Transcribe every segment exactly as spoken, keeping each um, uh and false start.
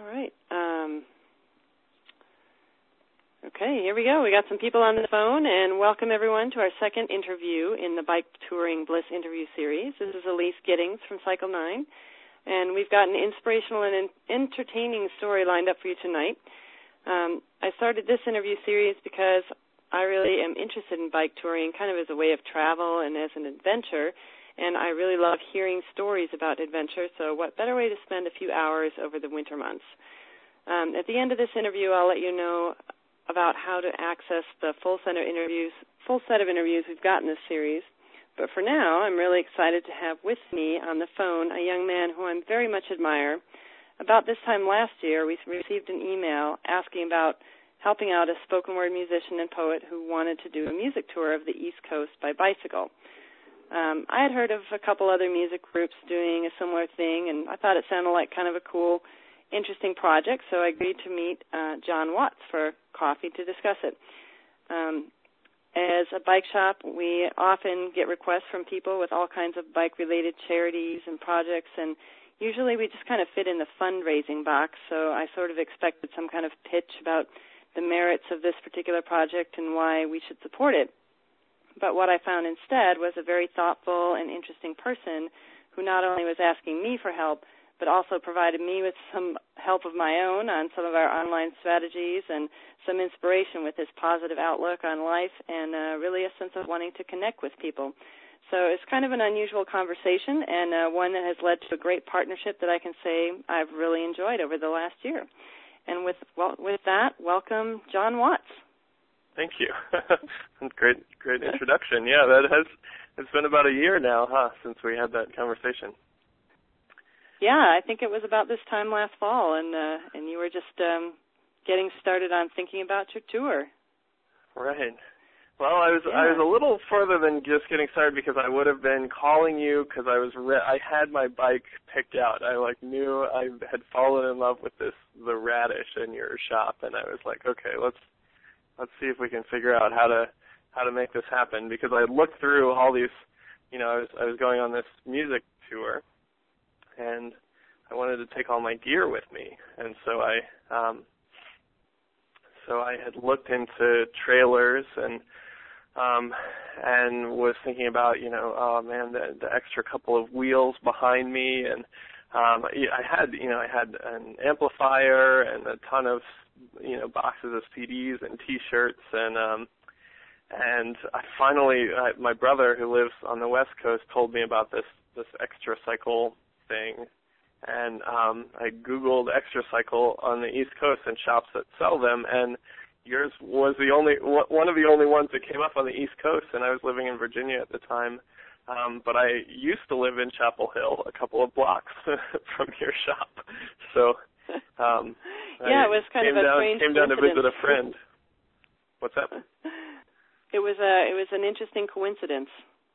All right. Um, okay, here we go. We got some people on the phone, and welcome everyone to our second interview in the Bike Touring Bliss interview series. This is Elise Giddings from Cycle nine, and we've got an inspirational and entertaining story lined up for you tonight. Um, I started this interview series because I really am interested in bike touring kind of as a way of travel and as an adventure, and I really love hearing stories about adventure, so what better way to spend a few hours over the winter months. Um, at the end of this interview, I'll let you know about how to access the full set of interviews, full set of interviews we've got in this series. But for now, I'm really excited to have with me on the phone a young man who I very much admire. About this time last year, we received an email asking about helping out a spoken word musician and poet who wanted to do a music tour of the East Coast by bicycle. Um, I had heard of a couple other music groups doing a similar thing, and I thought it sounded like kind of a cool, interesting project, so I agreed to meet uh, John Watts for coffee to discuss it. Um, as a bike shop, we often get requests from people with all kinds of bike-related charities and projects, and usually we just kind of fit in the fundraising box, so I sort of expected some kind of pitch about the merits of this particular project and why we should support it. But what I found instead was a very thoughtful and interesting person who not only was asking me for help, but also provided me with some help of my own on some of our online strategies and some inspiration with his positive outlook on life and uh, really a sense of wanting to connect with people. So it's kind of an unusual conversation and uh, one that has led to a great partnership that I can say I've really enjoyed over the last year. And with well, with that, welcome John Watts. Thank you. great, great introduction. Yeah, that has it's been about a year now, huh, since we had that conversation. Yeah, I think it was about this time last fall, and uh, and you were just um, getting started on thinking about your tour. Right. Well, I was yeah. I was a little further than just getting started because I would have been calling you because I was re- I had my bike picked out. I like knew I had fallen in love with this the Radish in your shop, and I was like, okay, let's. Let's see if we can figure out how to how to make this happen, because I looked through all these, you know, I was I was going on this music tour, and I wanted to take all my gear with me, and so I um, so I had looked into trailers and um, and was thinking about, you know, oh man, the, the extra couple of wheels behind me, and um, I had you know I had an amplifier and a ton of you know, boxes of C Ds and T-shirts, and um, and I finally, I, my brother who lives on the West Coast told me about this this Extra Cycle thing, and um, I Googled Extra Cycle on the East Coast and shops that sell them, and yours was the only one of the only ones that came up on the East Coast, and I was living in Virginia at the time, um, but I used to live in Chapel Hill, a couple of blocks from your shop, so. Um, yeah, it was kind of a down, strange came down to visit a friend. What's that? It was a it was an interesting coincidence.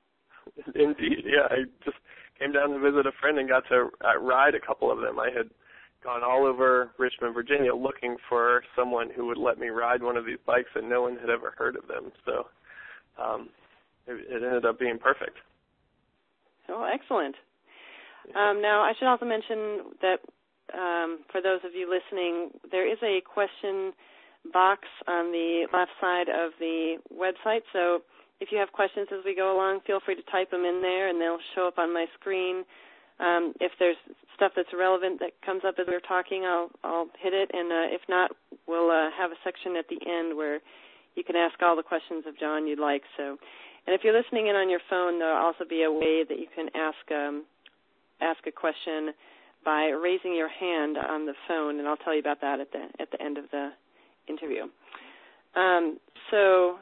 Indeed, yeah. I just came down to visit a friend and got to uh, ride a couple of them. I had gone all over Richmond, Virginia, looking for someone who would let me ride one of these bikes, and no one had ever heard of them. So um, it, it ended up being perfect. Oh, excellent. Um, now, I should also mention that Um, for those of you listening, there is a question box on the left side of the website. So if you have questions as we go along, feel free to type them in there, and they'll show up on my screen. Um, if there's stuff that's relevant that comes up as we're talking, I'll, I'll hit it. And uh, if not, we'll uh, have a section at the end where you can ask all the questions of John you'd like. So, and if you're listening in on your phone, there'll also be a way that you can ask um, ask a question by raising your hand on the phone, and I'll tell you about that at the at the end of the interview. Um, so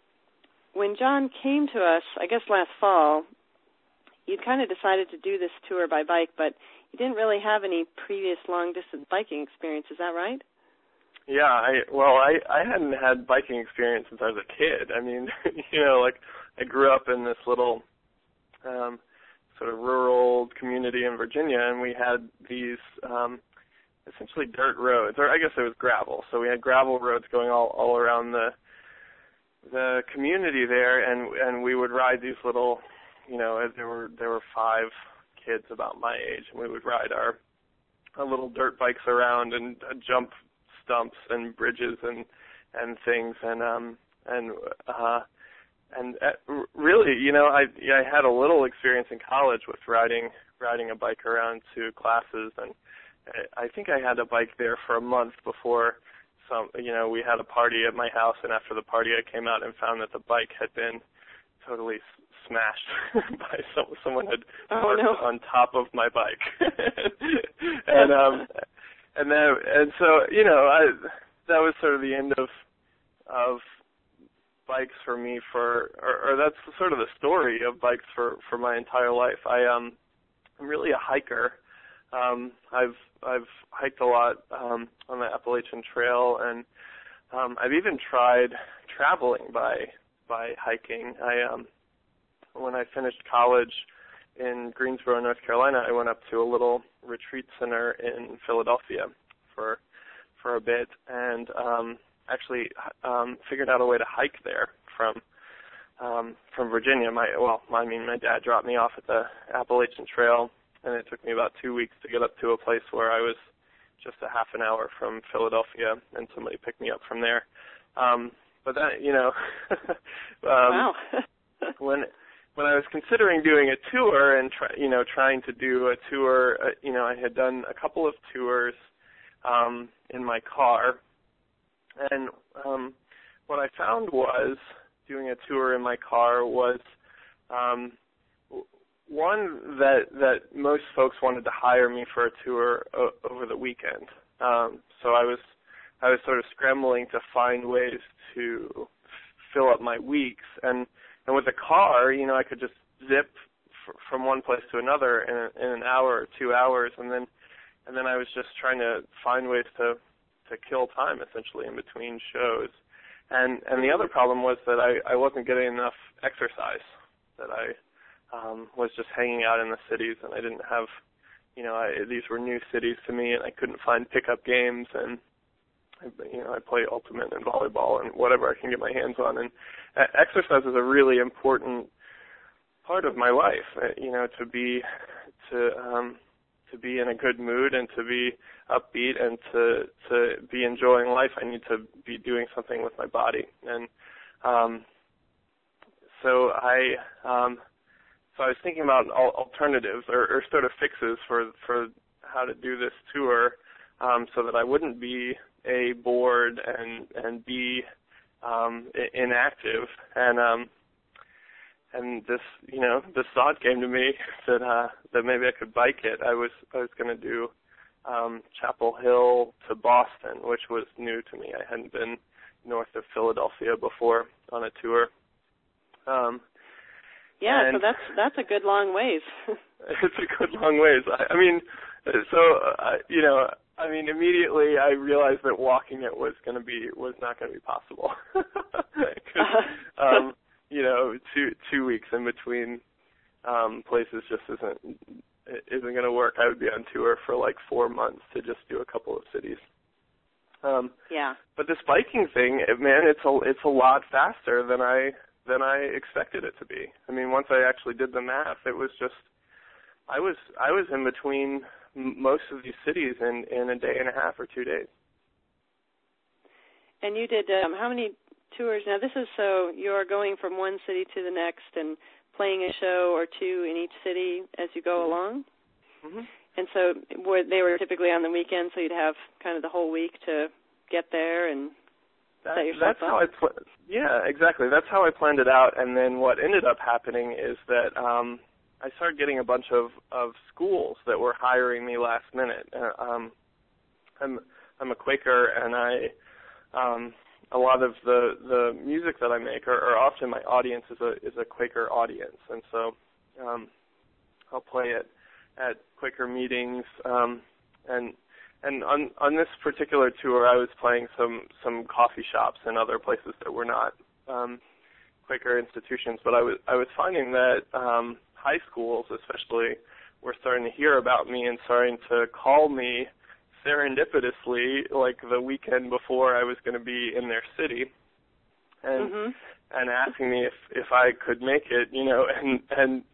when John came to us, I guess last fall, you'd kind of decided to do this tour by bike, but you didn't really have any previous long-distance biking experience. Is that right? Yeah, I well, I, I hadn't had biking experience since I was a kid. I mean, you know, like I grew up in this little um, sort of rural community in Virginia, and we had these um, essentially dirt roads, or I guess it was gravel. So we had gravel roads going all, all around the the community there, and and we would ride these little, you know, there were there were five kids about my age, and we would ride our uh, little dirt bikes around and uh, jump stumps and bridges and and things, and um and uh and uh, really, you know, I yeah, I had a little experience in college with riding riding a bike around to classes, and I think I had a bike there for a month before some, you know, we had a party at my house, and after the party I came out and found that the bike had been totally smashed by some, someone had oh, parked no. on top of my bike. and um and then and so, you know, I that was sort of the end of of bikes for me for or, or that's sort of the story of bikes for, for my entire life. I um I'm really a hiker. Um I've I've hiked a lot um on the Appalachian Trail, and um I've even tried traveling by by hiking. I um when I finished college in Greensboro, North Carolina, I went up to a little retreat center in Philadelphia for for a bit, and um actually um figured out a way to hike there from um from Virginia. My well, I mean my dad dropped me off at the Appalachian Trail, and it took me about two weeks to get up to a place where I was just a half an hour from Philadelphia, and somebody picked me up from there. Um but that, you know, um wow. when when I was considering doing a tour and try, you know, trying to do a tour, uh, you know, I had done a couple of tours um in my car. And um, what I found was doing a tour in my car was um, one that that most folks wanted to hire me for a tour o- over the weekend. Um, so I was I was sort of scrambling to find ways to fill up my weeks, and and with a car, you know, I could just zip f- from one place to another in, a, in an hour or two hours, and then and then I was just trying to find ways to. to kill time essentially in between shows. And and the other problem was that I, I wasn't getting enough exercise, that I um, was just hanging out in the cities, and I didn't have, you know, I, these were new cities to me, and I couldn't find pickup games, and, you know, I play ultimate and volleyball and whatever I can get my hands on. And exercise is a really important part of my life, you know, to be, to, um, to be in a good mood and to be upbeat and to to be enjoying life, I need to be doing something with my body. And um, so I um, so I was thinking about alternatives or, or sort of fixes for for how to do this tour, um, so that I wouldn't be a bored and and be um, inactive. And um, And this, you know, this thought came to me that uh, that maybe I could bike it. I was I was going to do um, Chapel Hill to Boston, which was new to me. I hadn't been north of Philadelphia before on a tour. Um, yeah, so that's that's a good long ways. It's a good long ways. I, I mean, so uh, you know, I mean, immediately I realized that walking it was going to be was not going to be possible. um, you know, two two weeks in between um, places just isn't isn't going to work. I would be on tour for like four months to just do a couple of cities. Um, yeah. But this biking thing, it, man, it's a it's a lot faster than I than I expected it to be. I mean, once I actually did the math, it was just I was I was in between m- most of these cities in, in a day and a half or two days. And you did um, how many tours? Now, this is so you're going from one city to the next and playing a show or two in each city as you go along? Mm-hmm. And so were, they were typically on the weekend, so you'd have kind of the whole week to get there and that, set yourself that's up? How I pl- yeah, exactly. That's how I planned it out. And then what ended up happening is that um, I started getting a bunch of, of schools that were hiring me last minute. Uh, um, I'm I'm a Quaker, and I um, a lot of the, the music that I make, or, or often my audience is a is a Quaker audience, and so um, I'll play it at Quaker meetings, um, and and on on this particular tour, I was playing some some coffee shops and other places that were not um, Quaker institutions, but I was I was finding that um, high schools, especially, were starting to hear about me and starting to call me serendipitously, like the weekend before I was going to be in their city, and mm-hmm. and asking me if if I could make it, you know, and and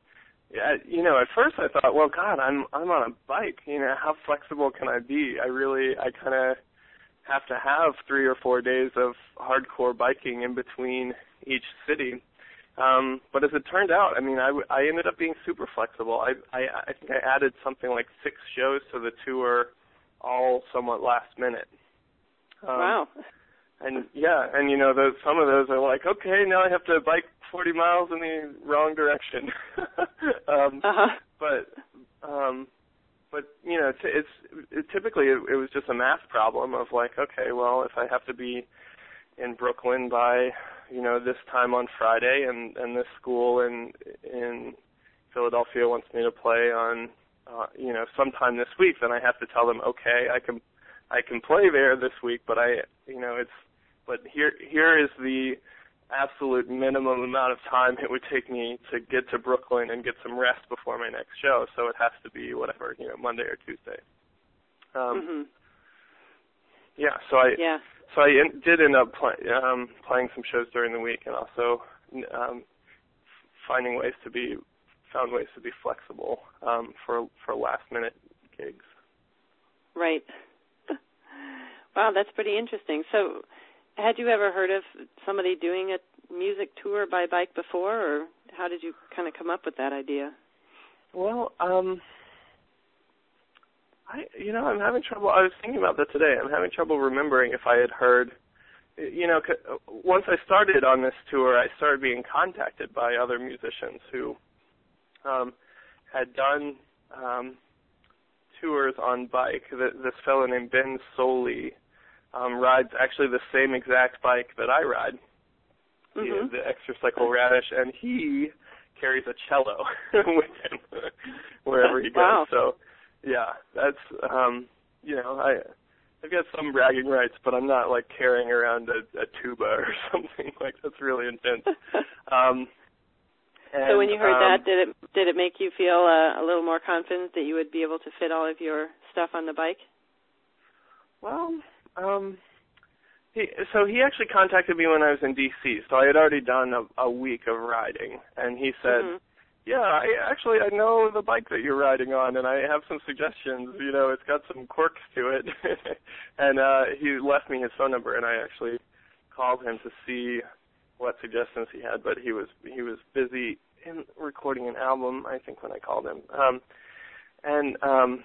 yeah, you know, at first I thought, well, God, I'm I'm on a bike. You know, how flexible can I be? I really, I kind of have to have three or four days of hardcore biking in between each city. Um, but as it turned out, I mean, I, I ended up being super flexible. I, I I think I added something like six shows to the tour, all somewhat last minute. Um, wow. And yeah, and you know, those some of those are like, okay, now I have to bike forty miles in the wrong direction. um, uh-huh. But, um, but you know, t- it's it, typically it, it was just a math problem of like, okay, well, if I have to be in Brooklyn by, you know, this time on Friday, and, and this school in in Philadelphia wants me to play on, uh, you know, sometime this week, then I have to tell them, okay, I can I can play there this week, but I, you know, it's, but here here is the absolute minimum amount of time it would take me to get to Brooklyn and get some rest before my next show. So it has to be whatever, you know, Monday or Tuesday. Um, mm-hmm. Yeah, so I yeah. so I in, did end up play, um, playing some shows during the week, and also um, finding ways to be found ways to be flexible um, for for last minute gigs. Right. Wow, that's pretty interesting. So, had you ever heard of somebody doing a music tour by bike before, or how did you kind of come up with that idea? Well, um, I, you know, I'm having trouble. I was thinking about that today. I'm having trouble remembering if I had heard. You know, once I started on this tour, I started being contacted by other musicians who um, had done um, tours on bike. This fellow named Ben Soley um, rides actually the same exact bike that I ride, mm-hmm. the, the Extracycle Radish, and he carries a cello with him wherever he goes. Wow. So, yeah, that's, um, you know, I, I've got some bragging rights, but I'm not, like, carrying around a, a tuba or something. Like, that's really intense. Um, and, so when you heard um, that, did it did it make you feel uh, a little more confident that you would be able to fit all of your stuff on the bike? Well, um, he, so he actually contacted me when I was in D C, so I had already done a, a week of riding, and he said, mm-hmm. yeah, I actually, I know the bike that you're riding on, and I have some suggestions. You know, it's got some quirks to it. And uh, he left me his phone number, and I actually called him to see what suggestions he had, but he was he was busy in recording an album, I think, when I called him. Um, and um,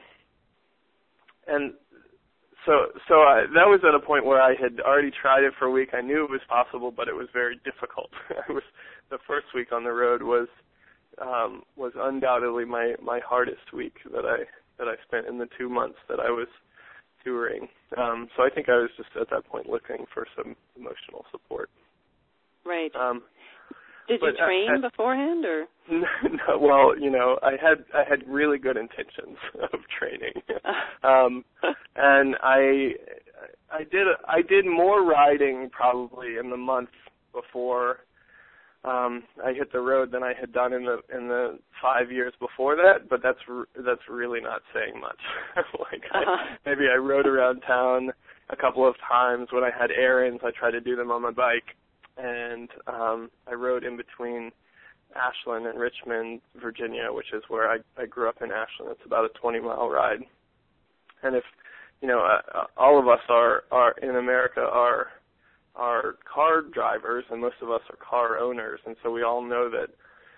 and so so I, that was at a point where I had already tried it for a week. I knew it was possible, but it was very difficult. I was the first week on the road was. Um, was undoubtedly my, my hardest week that I that I spent in the two months that I was touring. Um, so I think I was just at that point looking for some emotional support. Right. Um, Did you but, train uh, beforehand, or? No, well, you know, I had I had really good intentions of training, um, and I I did I did more riding probably in the month before. Um, I hit the road than I had done in the in the five years before that, but that's re- that's really not saying much. like uh-huh. I, maybe I rode around town a couple of times when I had errands. I tried to do them on my bike, and um, I rode in between Ashland and Richmond, Virginia, which is where I, I grew up in Ashland. It's about a twenty mile ride, and if you know, uh, all of us are are in America are. are car drivers, and most of us are car owners, and so we all know that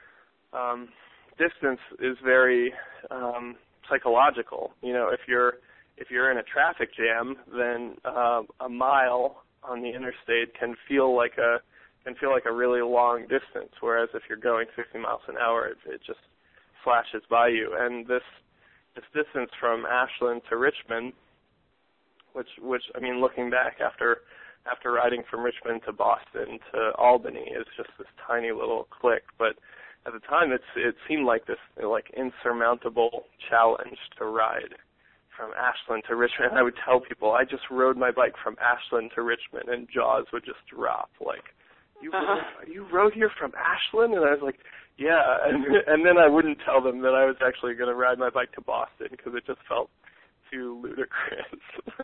um, distance is very um, psychological. You know, if you're if you're in a traffic jam, then uh, a mile on the interstate can feel like a can feel like a really long distance, whereas if you're going sixty miles an hour, it, it just flashes by you. And this this distance from Ashland to Richmond, which which I mean, looking back after. After riding from Richmond to Boston to Albany is just this tiny little click, but at the time it's it seemed like this like insurmountable challenge to ride from Ashland to Richmond. And I would tell people I just rode my bike from Ashland to Richmond, and jaws would just drop. Like, you uh-huh. rode, you rode here from Ashland, and I was like, yeah, and and then I wouldn't tell them that I was actually going to ride my bike to Boston because it just felt too ludicrous.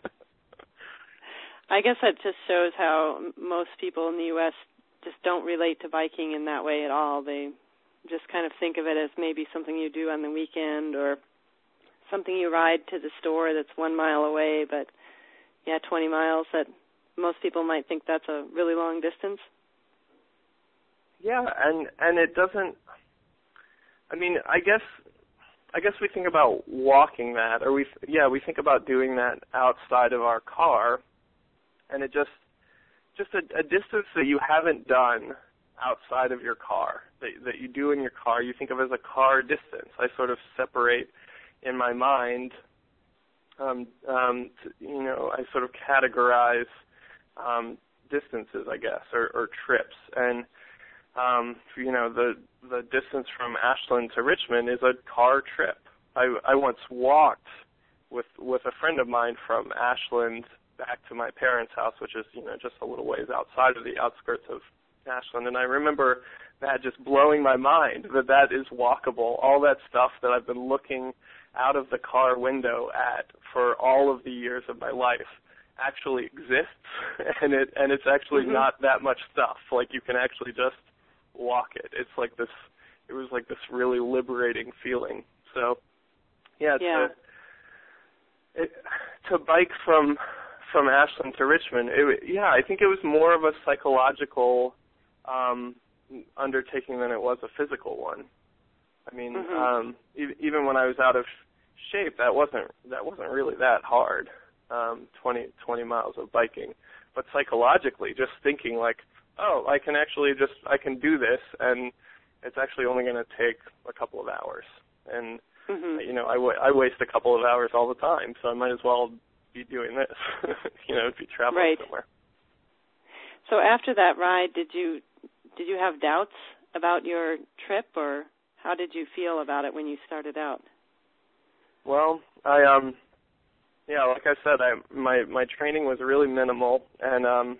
I guess that just shows how most people in the U S just don't relate to biking in that way at all. They just kind of think of it as maybe something you do on the weekend or something you ride to the store that's one mile away, but, yeah, twenty miles, that most people might think that's a really long distance. Yeah, and, and it doesn't, I mean, I guess I guess we think about walking that, or we, yeah, we think about doing that outside of our car, and it just, just a, a distance that you haven't done outside of your car, that, that you do in your car, you think of as a car distance. I sort of separate in my mind, um, um, you know, I sort of categorize um, distances, I guess, or, or trips, and um, you know, the the distance from Ashland to Richmond is a car trip. I, I once walked with with a friend of mine from Ashland back to my parents' house, which is, you know, just a little ways outside of the outskirts of Ashland, and I remember that just blowing my mind, that that is walkable. All that stuff that I've been looking out of the car window at for all of the years of my life actually exists, and it and it's actually mm-hmm. not that much stuff. Like, you can actually just walk it. It's like this, it was like this really liberating feeling. So, yeah, yeah. To, it, to bike from from Ashland to Richmond, it, yeah, I think it was more of a psychological um, undertaking than it was a physical one. I mean, mm-hmm. um, e- even when I was out of shape, that wasn't that wasn't really that hard. Um, twenty, twenty miles of biking, but psychologically, just thinking like, oh, I can actually just, I can do this, and it's actually only going to take a couple of hours. And, mm-hmm. you know, I, w- I waste a couple of hours all the time, so I might as well be doing this, you know, be traveling right. somewhere. So after that ride, did you did you have doubts about your trip, or how did you feel about it when you started out? Well, I, um, yeah, like I said, I, my, my training was really minimal, and, um,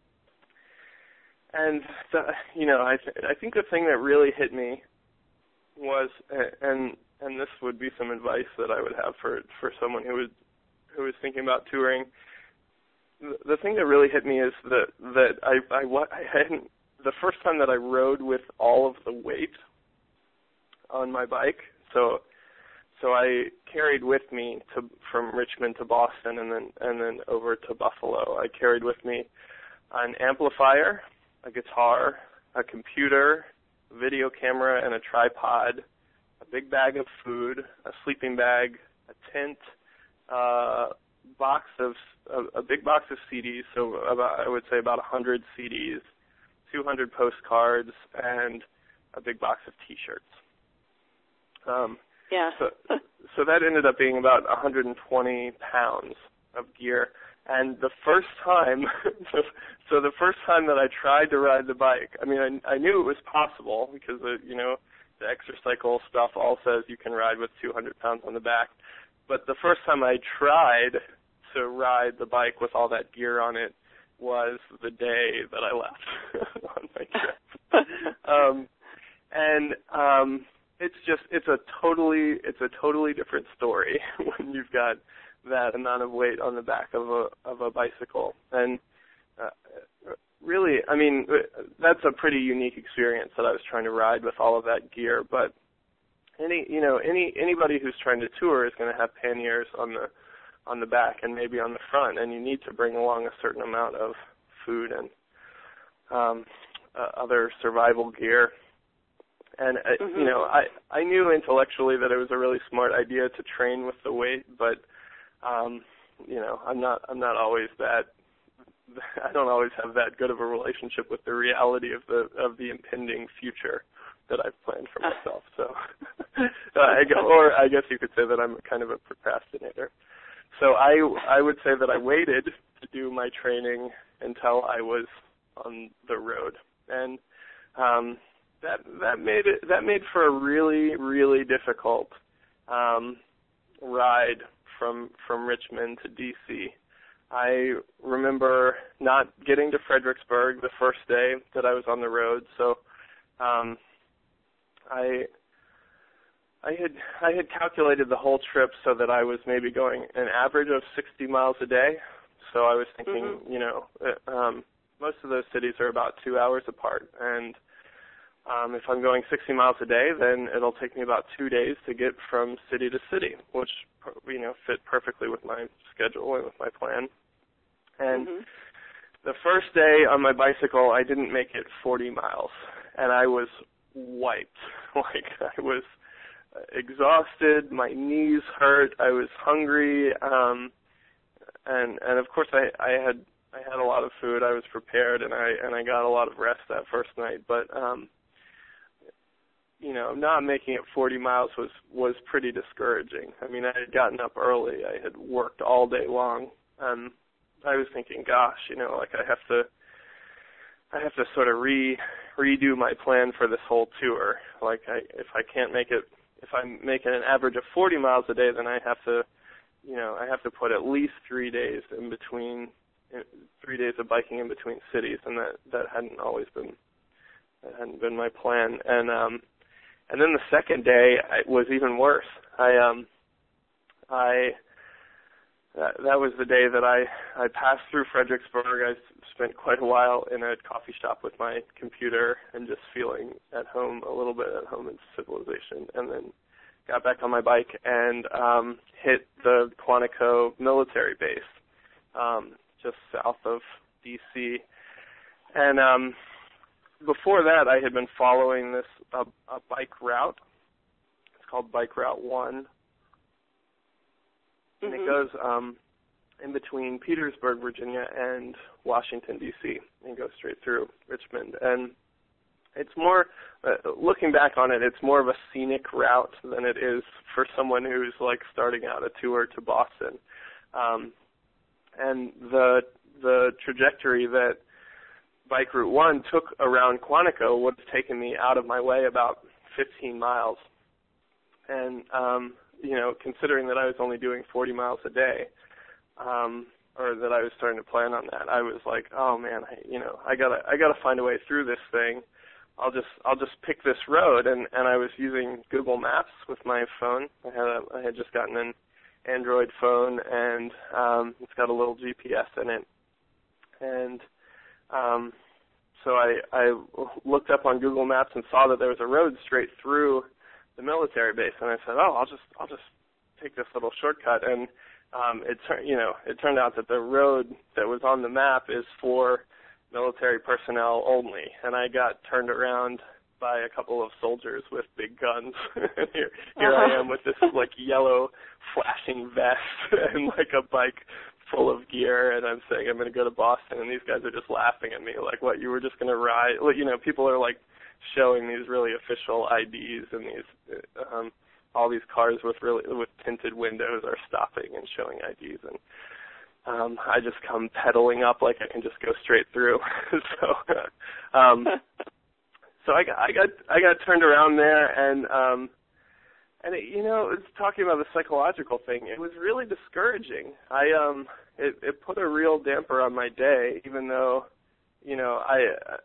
And, the, you know, I th- I think the thing that really hit me was, and and this would be some advice that I would have for, for someone who was who was thinking about touring. The, the thing that really hit me is that that I I, I hadn't the first time that I rode with all of the weight on my bike. So so I carried with me to from Richmond to Boston and then and then over to Buffalo. I carried with me an amplifier, a guitar, a computer, a video camera, and a tripod, a big bag of food, a sleeping bag, a tent, uh, box of a, a big box of C Ds, so about, I would say about one hundred C Ds, two hundred postcards, and a big box of T-shirts. Um, yeah. so, so that ended up being about one hundred twenty pounds of gear. And the first time, so the first time that I tried to ride the bike, I mean, I, I knew it was possible because, the, you know, the Exercycle stuff all says you can ride with two hundred pounds on the back. But the first time I tried to ride the bike with all that gear on it was the day that I left on my trip. um, and um, it's just, it's a totally, it's a totally different story when you've got that amount of weight on the back of a of a bicycle. And uh, really, I mean, that's a pretty unique experience that I was trying to ride with all of that gear. But any, you know, any anybody who's trying to tour is going to have panniers on the on the back and maybe on the front, and you need to bring along a certain amount of food and um, uh, other survival gear. And uh, mm-hmm. you know, I I knew intellectually that it was a really smart idea to train with the weight, but Um, you know, I'm not. I'm not always that. I don't always have that good of a relationship with the reality of the of the impending future that I've planned for myself. So, I, or I guess you could say that I'm kind of a procrastinator. So I I would say that I waited to do my training until I was on the road, and um, that that made it that made for a really really difficult um, ride from from Richmond to D C. I remember not getting to Fredericksburg the first day that I was on the road, so um, I I had I had calculated the whole trip so that I was maybe going an average of sixty miles a day. So I was thinking, mm-hmm. you know, um, most of those cities are about two hours apart, and Um, if I'm going sixty miles a day, then it'll take me about two days to get from city to city, which, you know, fit perfectly with my schedule and with my plan. And mm-hmm. the first day on my bicycle, I didn't make it forty miles, and I was wiped. Like, I was exhausted, my knees hurt, I was hungry, um, and and of course I, I had I had a lot of food, I was prepared, and I and I got a lot of rest that first night, but um, you know, not making it forty miles was was pretty discouraging. I mean, I had gotten up early, I had worked all day long, and I was thinking, gosh, you know, like I have to I have to sort of re redo my plan for this whole tour. Like, I if I can't make it, if I'm making an average of forty miles a day, then I have to, you know, I have to put at least three days in between, three days of biking in between cities, and that that hadn't always been, that hadn't been my plan. And um, and then the second day it was even worse. I um, I. That, that was the day that I, I passed through Fredericksburg. I spent quite a while in a coffee shop with my computer and just feeling at home, a little bit at home in civilization, and then got back on my bike and um, hit the Quantico military base um, just south of D C And um, before that, I had been following this a, a bike route. It's called Bike Route one. And it goes um, in between Petersburg, Virginia, and Washington, D C, and goes straight through Richmond. And it's more, uh, looking back on it, it's more of a scenic route than it is for someone who's, like, starting out a tour to Boston. Um, and the the trajectory that Bike Route one took around Quantico would have taken me out of my way about fifteen miles. And um you know, considering that I was only doing forty miles a day, um, or that I was starting to plan on that, I was like, oh man, I, you know, I gotta, I gotta find a way through this thing. I'll just, I'll just pick this road, and, and I was using Google Maps with my phone. I had, a, I had just gotten an Android phone, and um, it's got a little G P S in it, and um, so I, I looked up on Google Maps and saw that there was a road straight through the military base, and I said, "Oh, I'll just I'll just take this little shortcut." And um, it turned you know it turned out that the road that was on the map is for military personnel only, and I got turned around by a couple of soldiers with big guns. here here uh-huh. I am with this like yellow flashing vest and like a bike full of gear, and I'm saying I'm going to go to Boston, and these guys are just laughing at me like, "What? You were just going to ride?" You know, people are like showing these really official I Ds, and these um, all these cars with really with tinted windows are stopping and showing I Ds, and um, I just come pedaling up like I can just go straight through. so, um, so I got I got I got turned around there, and um, and it, you know, it's talking about the psychological thing. It was really discouraging. I um, it, it put a real damper on my day, even though, you know, I. Uh,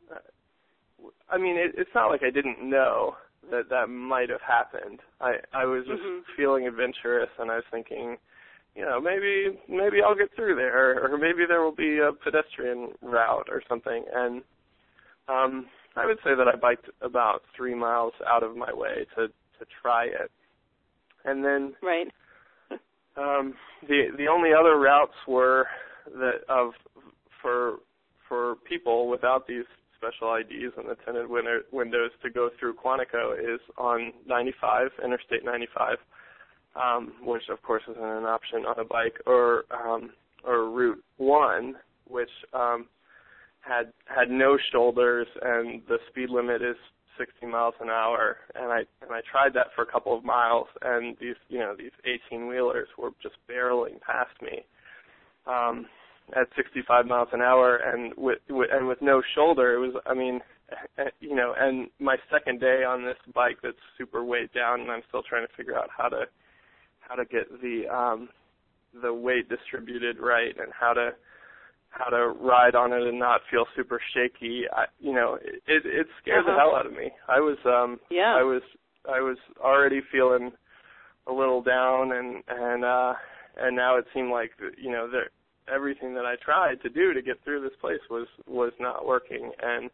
I mean, it, it's not like I didn't know that that might have happened. I, I was just mm-hmm. feeling adventurous, and I was thinking, you know, maybe maybe I'll get through there, or maybe there will be a pedestrian route or something. And um, I would say that I biked about three miles out of my way to, to try it. And then right. um, the the only other routes were that of for for people without these special I Ds and the tinted window, windows to go through Quantico is on ninety-five, Interstate ninety-five, um, which of course isn't an option on a bike, or um, or Route one, which um, had had no shoulders, and the speed limit is sixty miles an hour. And I and I tried that for a couple of miles, and these you know these eighteen wheelers were just barreling past me. Um, at sixty-five miles an hour, and with, with and with no shoulder. It was, I mean, you know, and my second day on this bike that's super weighed down, and I'm still trying to figure out how to how to get the um, the weight distributed right, and how to how to ride on it and not feel super shaky. I, you know, it it scared uh-huh. the hell out of me. I was um yeah. I was I was already feeling a little down, and and uh, and now it seemed like, you know, there. everything that I tried to do to get through this place was, was not working. And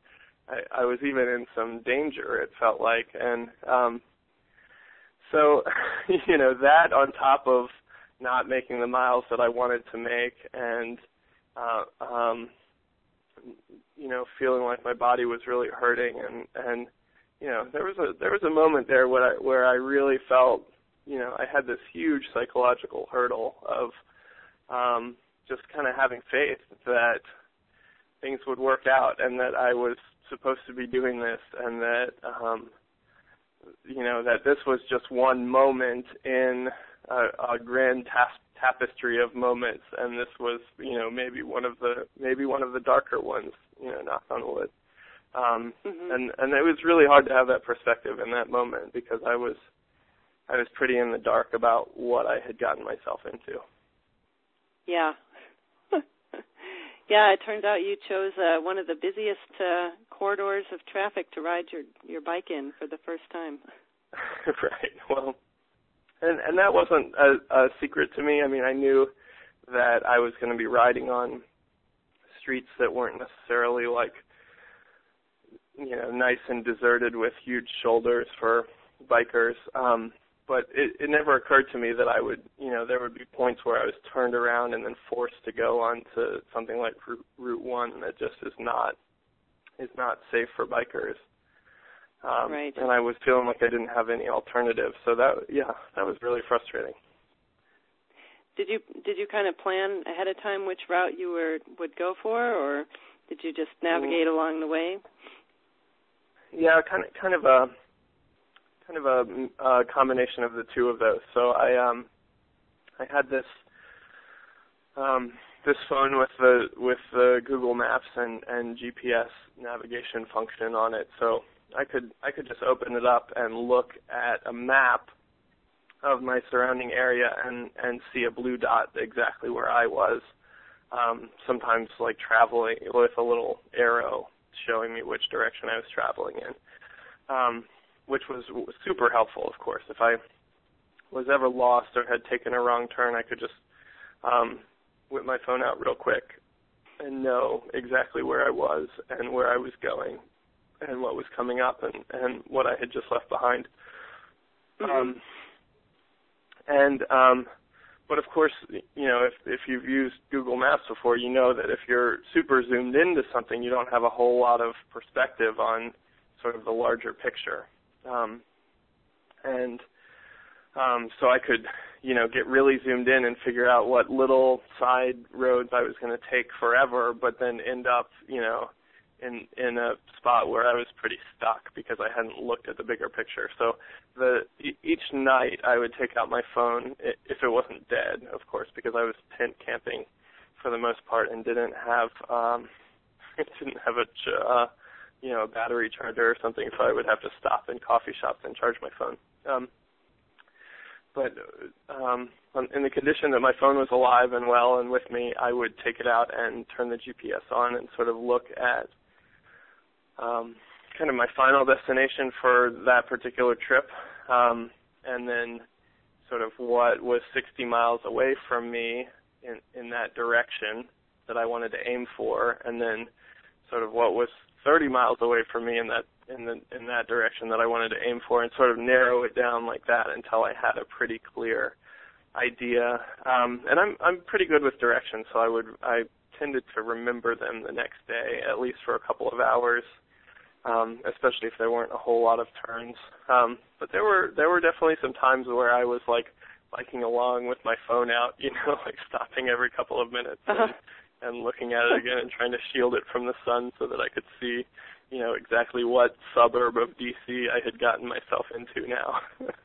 I, I was even in some danger, it felt like. And um, so, you know, that on top of not making the miles that I wanted to make, and, uh, um, you know, feeling like my body was really hurting, and, and you know, there was a there was a moment there where I, where I really felt, you know, I had this huge psychological hurdle of um, just kind of having faith that things would work out, and that I was supposed to be doing this, and that, um, you know, that this was just one moment in a, a grand tap- tapestry of moments, and this was, you know, maybe one of the maybe one of the darker ones, you know, knock on wood. Um, mm-hmm. and, and it was really hard to have that perspective in that moment, because I was I was pretty in the dark about what I had gotten myself into. Yeah. Yeah, it turns out you chose uh, one of the busiest uh, corridors of traffic to ride your, your bike in for the first time. Right. Well, and, and that wasn't a, a secret to me. I mean, I knew that I was going to be riding on streets that weren't necessarily like, you know, nice and deserted with huge shoulders for bikers. Um, but it, it never occurred to me that I would, you know, there would be points where I was turned around and then forced to go onto something like Route One that just is not is not safe for bikers. Um, right. And I was feeling like I didn't have any alternative. So that, yeah, that was really frustrating. Did you did you kind of plan ahead of time which route you were would go for, or did you just navigate mm. along the way? Yeah, kind of, kind of a, kind of a, a combination of the two of those. So I, um, I had this, um, this phone with the with the Google Maps and, and G P S navigation function on it. So I could I could just open it up and look at a map of my surrounding area and, and see a blue dot exactly where I was. Um, sometimes like traveling with a little arrow showing me which direction I was traveling in, um, which was super helpful, of course. If I was ever lost or had taken a wrong turn, I could just um, whip my phone out real quick and know exactly where I was and where I was going and what was coming up and, and what I had just left behind. Mm-hmm. Um, and um, But, of course, you know, if, if you've used Google Maps before, you know that if you're super zoomed into something, you don't have a whole lot of perspective on sort of the larger picture. Um, and um, so I could, you know, get really zoomed in and figure out what little side roads I was going to take forever, but then end up, you know, in in a spot where I was pretty stuck because I hadn't looked at the bigger picture. So the each night I would take out my phone, if it wasn't dead, of course, because I was tent camping for the most part and didn't have um, didn't have a uh, you know a battery charger or something, so I would have to stop in coffee shops and charge my phone. Um, but um, in the condition that my phone was alive and well and with me, I would take it out and turn the G P S on and sort of look at Um, kind of my final destination for that particular trip, um, and then sort of what was sixty miles away from me in, in that direction that I wanted to aim for, and then sort of what was thirty miles away from me in that in the in that direction that I wanted to aim for, and sort of narrow it down like that until I had a pretty clear idea. Um, and I'm I'm pretty good with directions, so I would I tended to remember them the next day, at least for a couple of hours. Um, especially if there weren't a whole lot of turns. Um, but there were there were definitely some times where I was like biking along with my phone out, you know, like stopping every couple of minutes uh-huh. and, and looking at it again and trying to shield it from the sun so that I could see, you know, exactly what suburb of D C I had gotten myself into now.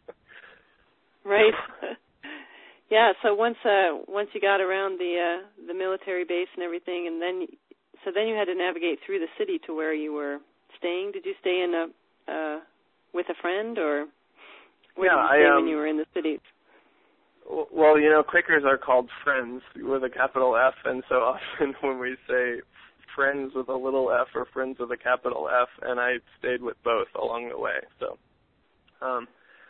Right. Yeah. So once uh, once you got around the uh, the military base and everything, and then so then you had to navigate through the city to where you were staying. Did you stay in a uh, with a friend, or where yeah, did you stay I, um, when you were in the city? Well, you know, Quakers are called friends with a capital F, and so often when we say friends with a little f or friends with a capital F, and I stayed with both along the way. So um,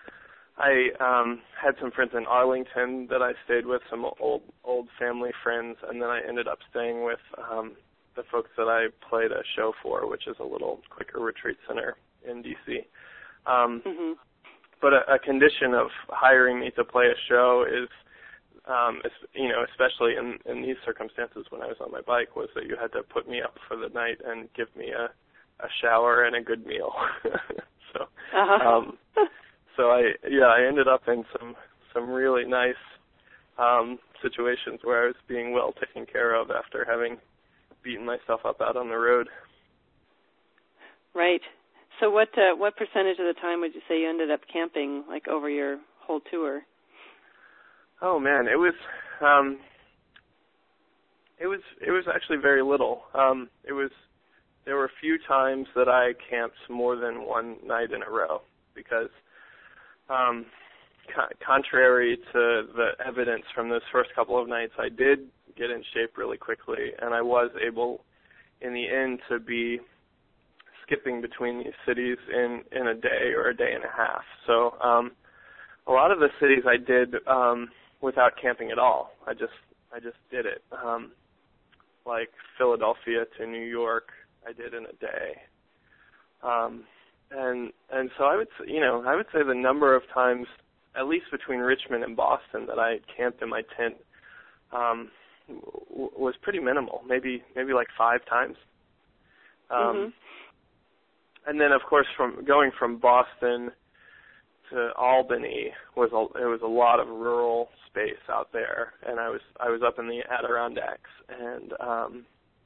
I um, had some friends in Arlington that I stayed with, some old old family friends, and then I ended up staying with um, the folks that I played a show for, which is a little Quaker retreat center in D C. Um, mm-hmm. But a, a condition of hiring me to play a show is, um, is, you know, especially in, in these circumstances when I was on my bike, was that you had to put me up for the night and give me a, a shower and a good meal. so, uh-huh. um, so I, yeah, I ended up in some, some really nice um, situations where I was being well taken care of after having beaten myself up out on the road. Right. So what uh, what percentage of the time would you say you ended up camping, like over your whole tour? Oh man, it was um, it was it was actually very little. Um, it was there were a few times that I camped more than one night in a row because, um, co- contrary to the evidence from those first couple of nights, I did get in shape really quickly, and I was able, in the end, to be skipping between these cities in, in a day or a day and a half. So um, a lot of the cities I did um, without camping at all. I just I just did it. Um, like Philadelphia to New York, I did in a day. Um, and and so I would you know I would say the number of times, at least between Richmond and Boston, that I camped in my tent um, w- was pretty minimal. Maybe maybe like five times. Um, mm-hmm. And then, of course, from going from Boston to Albany was a, it was a lot of rural space out there, and I was I was up in the Adirondacks, and um,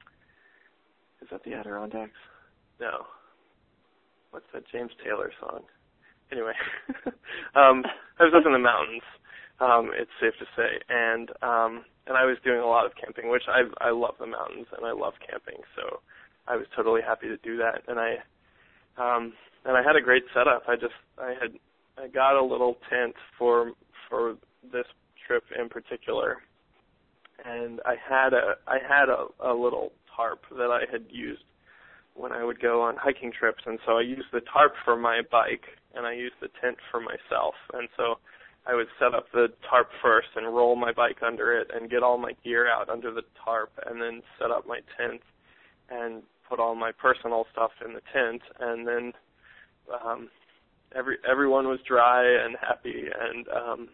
is that the Adirondacks? No, what's that James Taylor song? Anyway, um, I was up in the mountains. Um, it's safe to say, and um, and I was doing a lot of camping, which I I love the mountains and I love camping, so I was totally happy to do that, and I. Um, and I had a great setup. I just, I had, I got a little tent for, for this trip in particular. And I had a, I had a, a little tarp that I had used when I would go on hiking trips. And so I used the tarp for my bike and I used the tent for myself. And so I would set up the tarp first and roll my bike under it and get all my gear out under the tarp and then set up my tent and put all my personal stuff in the tent, and then um, every everyone was dry and happy, and um,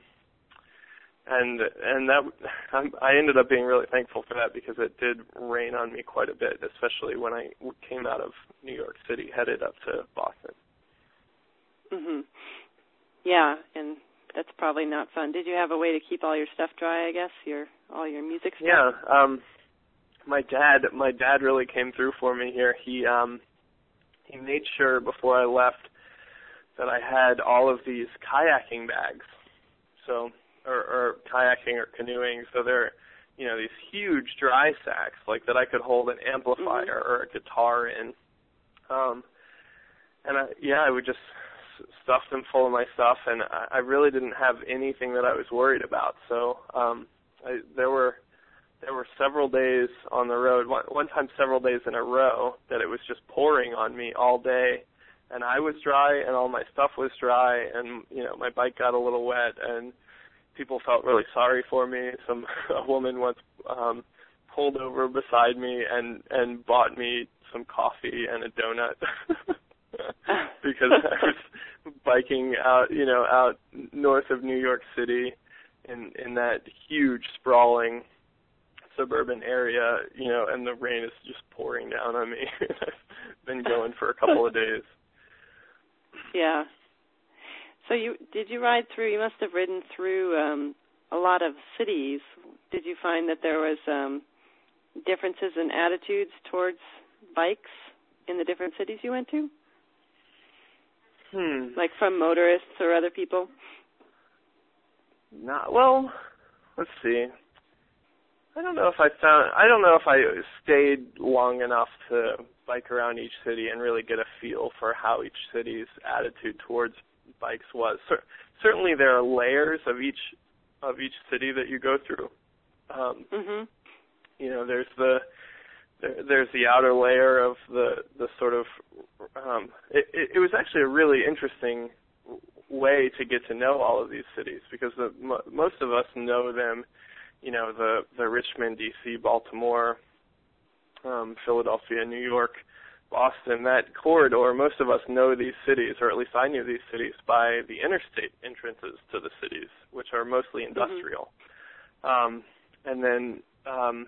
and and that I ended up being really thankful for that because it did rain on me quite a bit, especially when I came out of New York City headed up to Boston. Mhm. Yeah, and that's probably not fun. Did you have a way to keep all your stuff dry? I guess your all your music stuff. Yeah. Um, My dad, my dad really came through for me here. He, um, he made sure before I left that I had all of these kayaking bags, so or, or kayaking or canoeing. So they're, you know, these huge dry sacks like that I could hold an amplifier mm-hmm. or a guitar in. Um, and I, yeah, I would just stuff them full of my stuff, and I, I really didn't have anything that I was worried about. So um, I, there were. There were several days on the road, one, one time several days in a row, that it was just pouring on me all day. And I was dry and all my stuff was dry and, you know, my bike got a little wet and people felt really sorry for me. Some a woman once um, pulled over beside me and, and bought me some coffee and a donut because I was biking out, you know, out north of New York City in, in that huge, sprawling suburban area, you know, and the rain is just pouring down on me. I've been going for a couple of days. Yeah. So you did you ride through, you must have ridden through um, a lot of cities. Did you find that there was um, differences in attitudes towards bikes in the different cities you went to? Hmm. Like from motorists or other people? Not, well, let's see. I don't know if I found, I don't know if I stayed long enough to bike around each city and really get a feel for how each city's attitude towards bikes was. Cer- certainly there are layers of each, of each city that you go through. Um, mm-hmm. You know, there's the, there, there's the outer layer of the, the sort of, um, it, it, it was actually a really interesting way to get to know all of these cities because the, mo- most of us know them, you know, the, the Richmond, D C, Baltimore, um, Philadelphia, New York, Boston, that corridor, most of us know these cities, or at least I knew these cities, by the interstate entrances to the cities, which are mostly industrial. Mm-hmm. Um, and then um,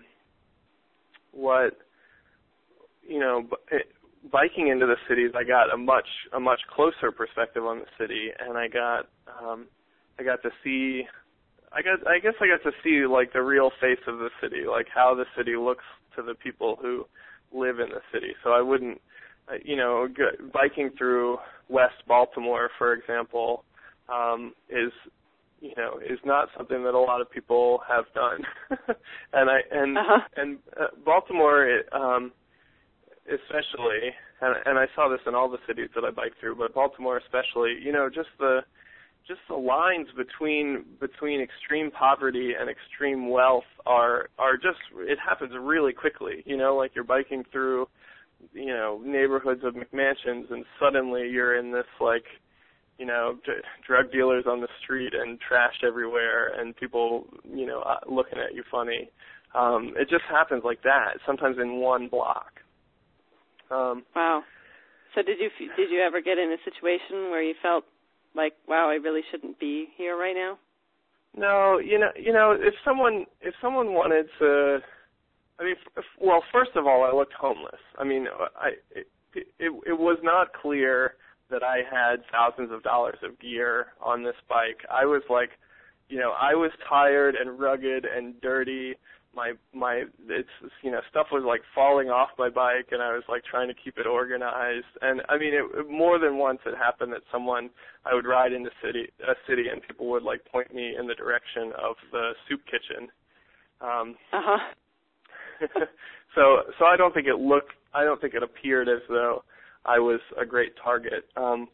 what, you know, it, biking into the cities, I got a much a much closer perspective on the city, and I got um, I got to see, I got I guess I got to see like the real face of the city, like how the city looks to the people who live in the city. So I wouldn't, you know, g- biking through West Baltimore, for example, um, is, you know, is not something that a lot of people have done. and I and uh-huh. and uh, Baltimore, it, um, especially, and, and I saw this in all the cities that I biked through, but Baltimore especially, you know, just the just the lines between between extreme poverty and extreme wealth are are just, it happens really quickly. You know, like you're biking through, you know, neighborhoods of McMansions, and suddenly you're in this, like, you know, d- drug dealers on the street and trash everywhere and people, you know, uh, looking at you funny. Um, it just happens like that, sometimes in one block. Um, wow. So did you did you ever get in a situation where you felt like, wow, I really shouldn't be here right now? No, you know, you know, if someone if someone wanted to, I mean, if, well, first of all, I looked homeless. I mean, I it, it it was not clear that I had thousands of dollars of gear on this bike. I was like, you know, I was tired and rugged and dirty. My my it's you know stuff was like falling off my bike, and I was like trying to keep it organized. And I mean, it, it, more than once it happened that someone, I would ride into city a city and people would like point me in the direction of the soup kitchen. Um, uh huh. so so I don't think it looked I don't think it appeared as though I was a great target. Um,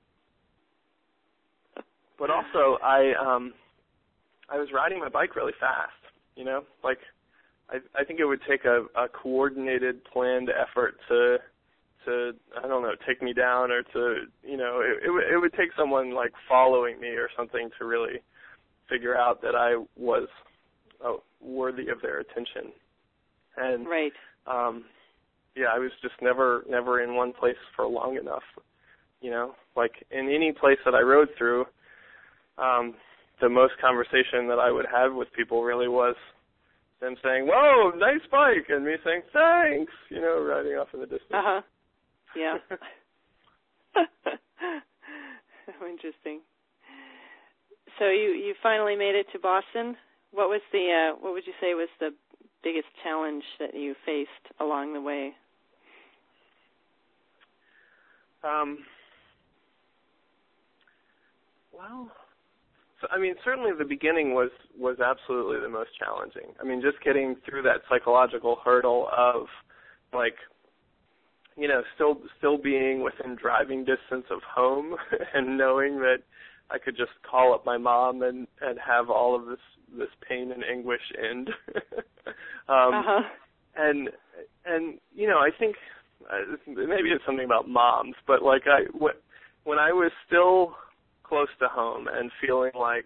but also I um I was riding my bike really fast. You know, like. I, I think it would take a, a coordinated, planned effort to, to I don't know, take me down, or to, you know, it, it, it would take someone like following me or something to really figure out that I was oh, worthy of their attention. And right. Um, yeah, I was just never, never in one place for long enough. You know, like in any place that I rode through, um, the most conversation that I would have with people really was them saying, "Whoa, nice bike," and me saying, "Thanks," you know, riding off in the distance. Uh-huh. Yeah. Interesting. So you, you finally made it to Boston. What was the uh, what would you say was the biggest challenge that you faced along the way? Um. Well. So, I mean, certainly the beginning was, was absolutely the most challenging. I mean, just getting through that psychological hurdle of, like, you know, still still being within driving distance of home and knowing that I could just call up my mom and, and have all of this, this pain and anguish end. um, uh-huh. And, and you know, I think uh, maybe it's something about moms, but, like, I, when I was still close to home and feeling like,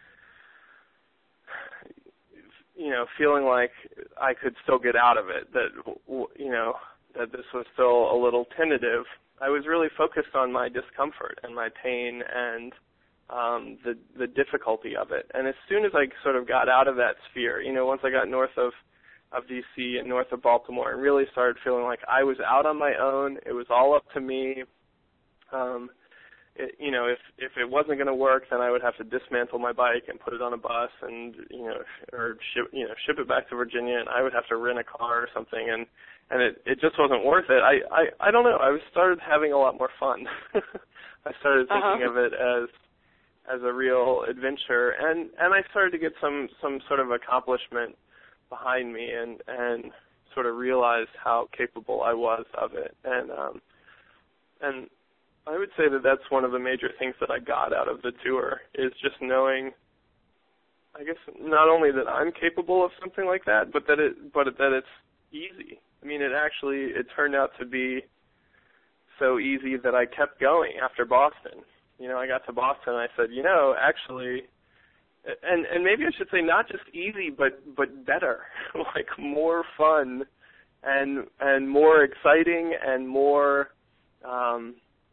you know, feeling like I could still get out of it, that, you know, that this was still a little tentative, I was really focused on my discomfort and my pain and um, the the difficulty of it. And as soon as I sort of got out of that sphere, you know, once I got north of, of D C and north of Baltimore and really started feeling like I was out on my own, it was all up to me, um, It, you know, if if it wasn't going to work, then I would have to dismantle my bike and put it on a bus, and you know, or ship you know ship it back to Virginia, and I would have to rent a car or something, and and it it just wasn't worth it. I I, I don't know. I started having a lot more fun. I started thinking uh-huh. of it as as a real adventure, and and I started to get some some sort of accomplishment behind me, and and sort of realized how capable I was of it, and um and. I would say that that's one of the major things that I got out of the tour, is just knowing, I guess, not only that I'm capable of something like that, but that it, but that it's easy. I mean, it actually, it turned out to be so easy that I kept going after Boston. You know, I got to Boston and I said, you know, actually, and and maybe I should say not just easy, but but better, like more fun and and more exciting and more um,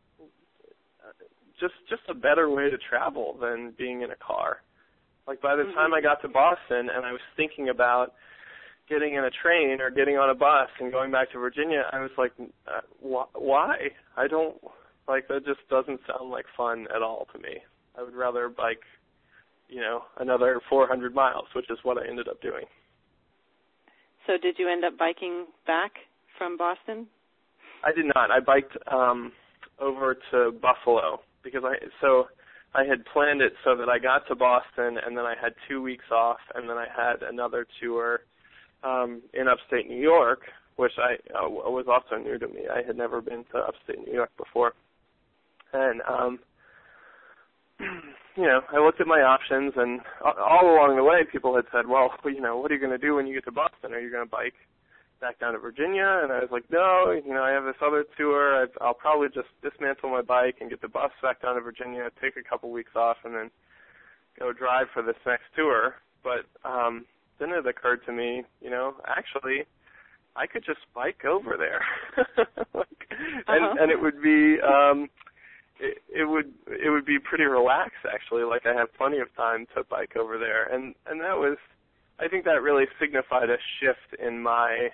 just just a better way to travel than being in a car. Like by the mm-hmm. time I got to Boston and I was thinking about getting in a train or getting on a bus and going back to Virginia, I was like, uh, wh- why? I don't, like, that just doesn't sound like fun at all to me. I would rather bike, you know, another four hundred miles, which is what I ended up doing. So did you end up biking back from Boston? I did not. I biked um, over to Buffalo because I, so I had planned it so that I got to Boston and then I had two weeks off and then I had another tour um, in upstate New York, which I uh, was also new to me. I had never been to upstate New York before. And, um, you know, I looked at my options, and all along the way, people had said, well, you know, what are you going to do when you get to Boston? Are you going to bike back down to Virginia? And I was like, no, you know, I have this other tour. I'll probably just dismantle my bike and get the bus back down to Virginia, take a couple weeks off, and then go drive for this next tour. But um, then it occurred to me, you know, actually, I could just bike over there. like, and, uh-huh. and it would be... Um, It, it would it would be pretty relaxed, actually. Like, I have plenty of time to bike over there, and and that was, I think that really signified a shift in my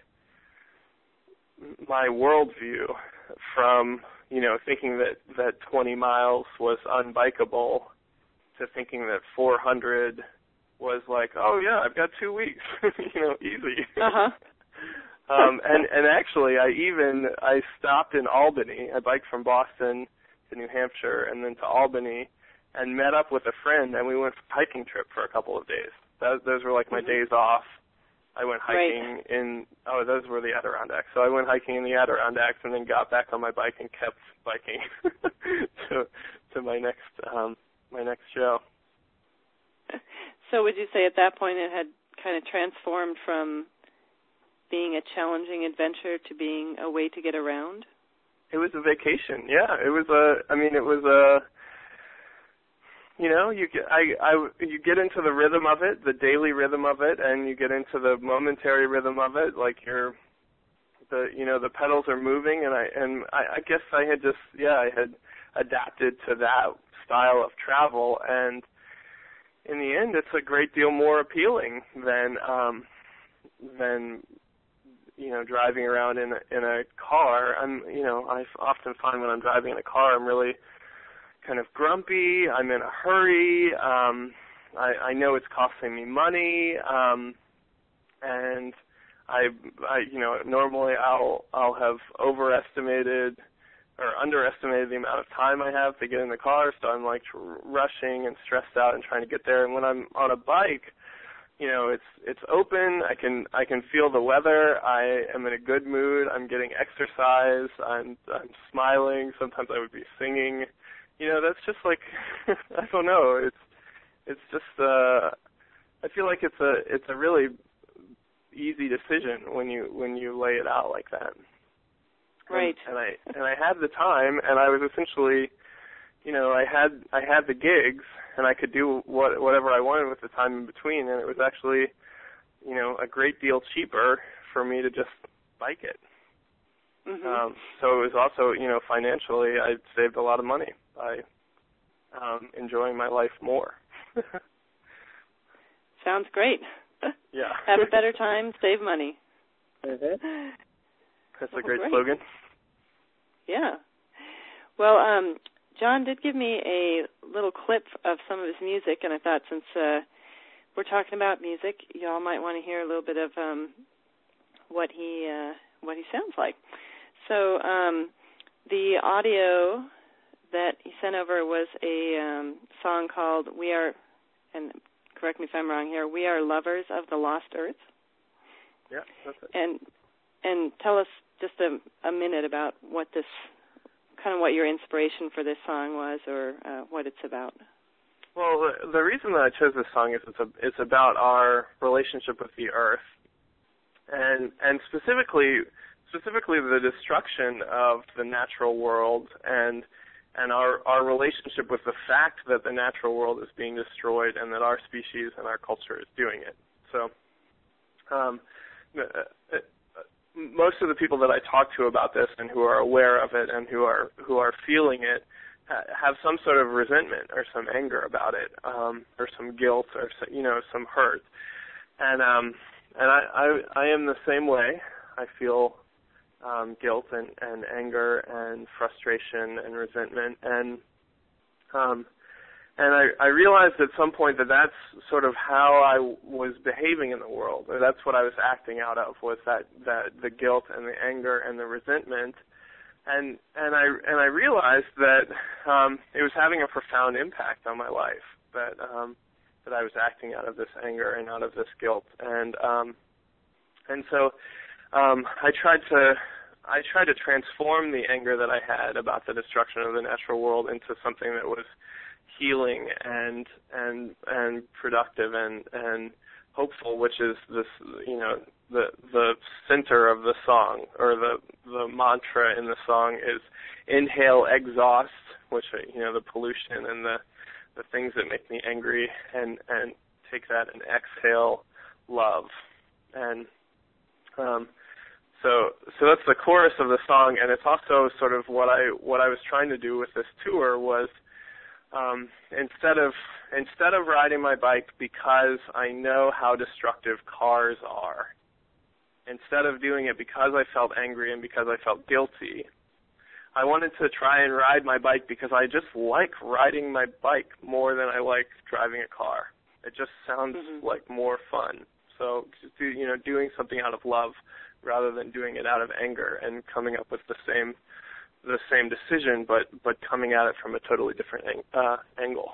my worldview from, you know, thinking that that twenty miles was unbikeable to thinking that four hundred was like, oh yeah, I've got two weeks, you know, easy. Uh-huh. um, and and actually, I even I stopped in Albany. I biked from Boston to New Hampshire and then to Albany and met up with a friend, and we went for a hiking trip for a couple of days. That, those were like my mm-hmm. days off. I went hiking right. in, oh, those were the Adirondacks. So I went hiking in the Adirondacks and then got back on my bike and kept biking to to my next um, my next show. So would you say at that point it had kind of transformed from being a challenging adventure to being a way to get around? It was a vacation, yeah. It was a, I mean, it was a, you know, you get, I, I, you get into the rhythm of it, the daily rhythm of it, and you get into the momentary rhythm of it, like you're, the, you know, the pedals are moving, and I, and I, I guess I had just, yeah, I had adapted to that style of travel, and in the end, it's a great deal more appealing than, um, than, you know, driving around in a, in a car. I'm, you know, I often find when I'm driving in a car, I'm really kind of grumpy. I'm in a hurry. Um, I, I know it's costing me money, um, and I, I, you know, normally I'll I'll have overestimated or underestimated the amount of time I have to get in the car, so I'm like rushing and stressed out and trying to get there. And when I'm on a bike, you know, it's it's open. I can I can feel the weather. I am in a good mood. I'm getting exercise. I'm I'm smiling. Sometimes I would be singing. You know, that's just like I don't know. It's it's just uh, I feel like it's a it's a really easy decision when you when you lay it out like that. Right. And, and I and I had the time, and I was essentially, you know, I had I had the gigs, and I could do what whatever I wanted with the time in between, and it was actually, you know, a great deal cheaper for me to just bike it. Mm-hmm. Um, so it was also, you know, financially, I saved a lot of money by um, enjoying my life more. Sounds great. Yeah. Have a better time, save money. Mm-hmm. That's a great, great slogan. Yeah. Well, um, John did give me a little clip of some of his music, and I thought since uh, we're talking about music, y'all might want to hear a little bit of um, what he uh, what he sounds like. So um, the audio that he sent over was a um, song called "We Are," and correct me if I'm wrong here. "We Are Lovers of the Lost Earth." Yeah, that's it. And and tell us just a, a minute about what this, kind of what your inspiration for this song was, or uh, what it's about. Well, the, the reason that I chose this song is it's a, it's about our relationship with the earth, and and specifically specifically the destruction of the natural world, and and our our relationship with the fact that the natural world is being destroyed, and that our species and our culture is doing it. So, um, most of the people that I talk to about this and who are aware of it and who are who are feeling it ha- have some sort of resentment or some anger about it, um, or some guilt or so, you know some hurt. And um, and I, I I am the same way. I feel um, guilt and, and anger and frustration and resentment, and um, and I, I realized at some point that that's sort of how I was behaving in the world, or that's what I was acting out of, was that, that the guilt and the anger and the resentment, and and I and I realized that um, it was having a profound impact on my life, that um, that I was acting out of this anger and out of this guilt, and um, and so um, I tried to I tried to transform the anger that I had about the destruction of the natural world into something that was healing and and and productive and and hopeful, which is this, you know, the the center of the song, or the the mantra in the song is inhale, exhaust, which, you know, the pollution and the the things that make me angry, and and take that and exhale, love. And um so so that's the chorus of the song, and it's also sort of what I what I was trying to do with this tour was um instead of instead of riding my bike because I know how destructive cars are, instead of doing it because I felt angry and because I felt guilty, I wanted to try and ride my bike because I just like riding my bike more than I like driving a car. It just sounds mm-hmm. like more fun. So, you know, doing something out of love rather than doing it out of anger and coming up with the same the same decision, but, but coming at it from a totally different uh, angle.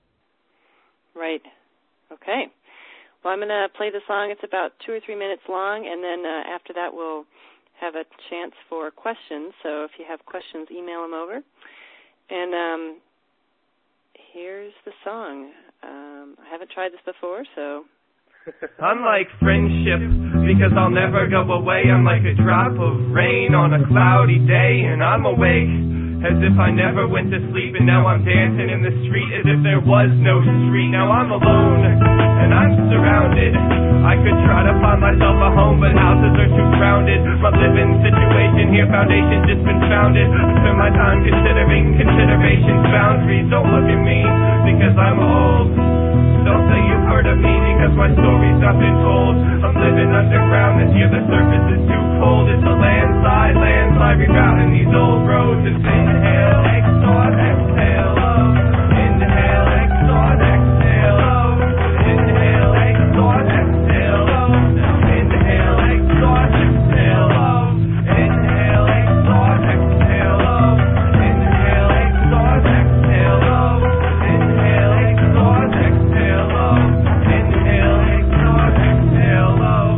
Right. Okay. Well, I'm going to play the song. It's about two or three minutes long, and then uh, after that we'll have a chance for questions. So if you have questions, email them over. And um, here's the song. Um, I haven't tried this before, so... Unlike friendship, because I'll never go away, I'm like a drop of rain on a cloudy day, and I'm awake as if I never went to sleep, and now I'm dancing in the street as if there was no street. Now I'm alone, and I'm surrounded. I could try to find myself a home, but houses are too crowded. My living situation here, foundation's just been founded. I spend my time considering considerations, boundaries. Don't look at me, because I'm old. Don't say you've heard of me, because my story's not been told. I'm living underground, this year the surface is too cold. It's a landslide, landslide, rerouting these old roads. It's inhale, exhale, exhale, love. Inhale, exhale, exhale, love. Inhale, exhale, exhale, love. Inhale, exhale, exhale, love. Inhale, exhale, exhale, love. Inhale, exhale, exhale, love. Inhale, exhale, exhale, love. Inhale, exhale, exhale, love.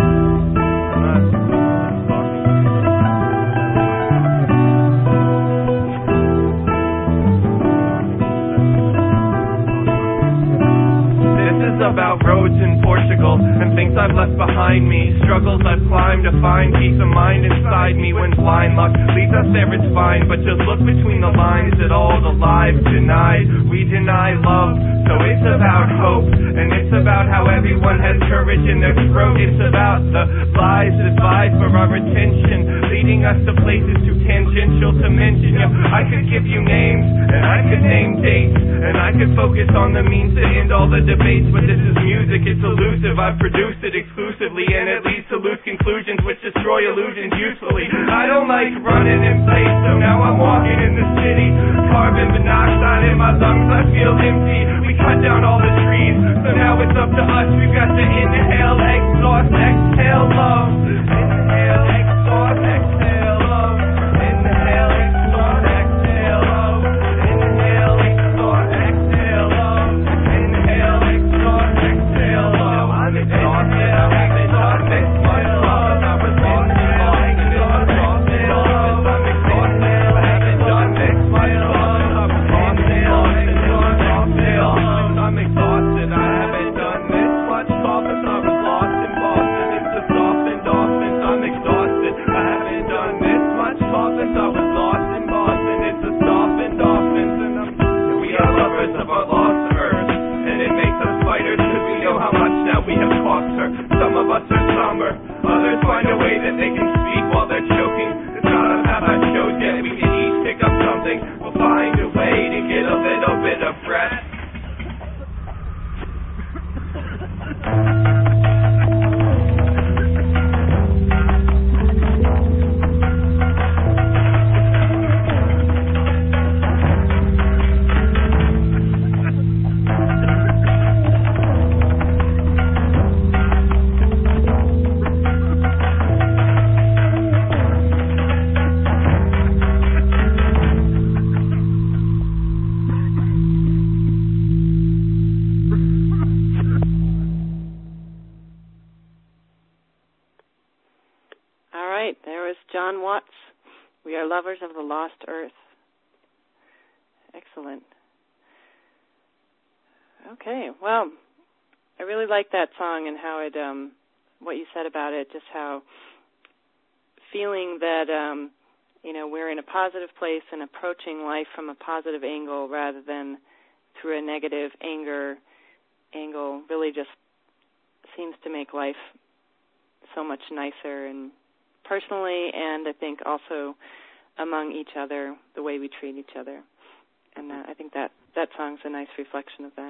This is about roads in Portugal and things I've left behind me, struggles I've climbed to find peace of mind inside me. When blind luck leads us there, it's fine, but just look between the lines at all the lives denied. We deny love, so it's about hope, and it's about how everyone has courage in their throat. It's about the lies that vie for our attention, leading us to places too tangential to mention. Yeah, I could give you names, and I could name dates, and I could focus on the means to end all the debates, but this is music, it's elusive. I've produced it exclusively, and it leads to loose conclusions which destroy illusions usefully. I don't like running in place, so now I'm walking in the city. Carbon monoxide in my lungs, I feel empty. We cut down all the trees, so now it's up to us. We've got to inhale, exhaust, exhale, love. Inhale, exhaust, exhale, love. Inhale, exhaust, exhale, love. Inhale, exhaust, exhale, love. Inhale, exhaust, exhale, love. I'm exhausted, I haven't done this much love. I was lost in all exhausted, love. I'm exhausted, I haven't done this much love. I'm exhausted, exhausted, love. I'm exhausted, I haven't done this much love. I was lost in Boston, it's a soft endorsements. I'm right, there was John Watts. We are lovers of the lost earth. Excellent. Okay, well, I really like that song and how it, um, what you said about it, just how feeling that, um, you know, we're in a positive place and approaching life from a positive angle rather than through a negative anger angle really just seems to make life so much nicer, and personally, and I think also among each other, the way we treat each other. And uh, I think that, that song's a nice reflection of that.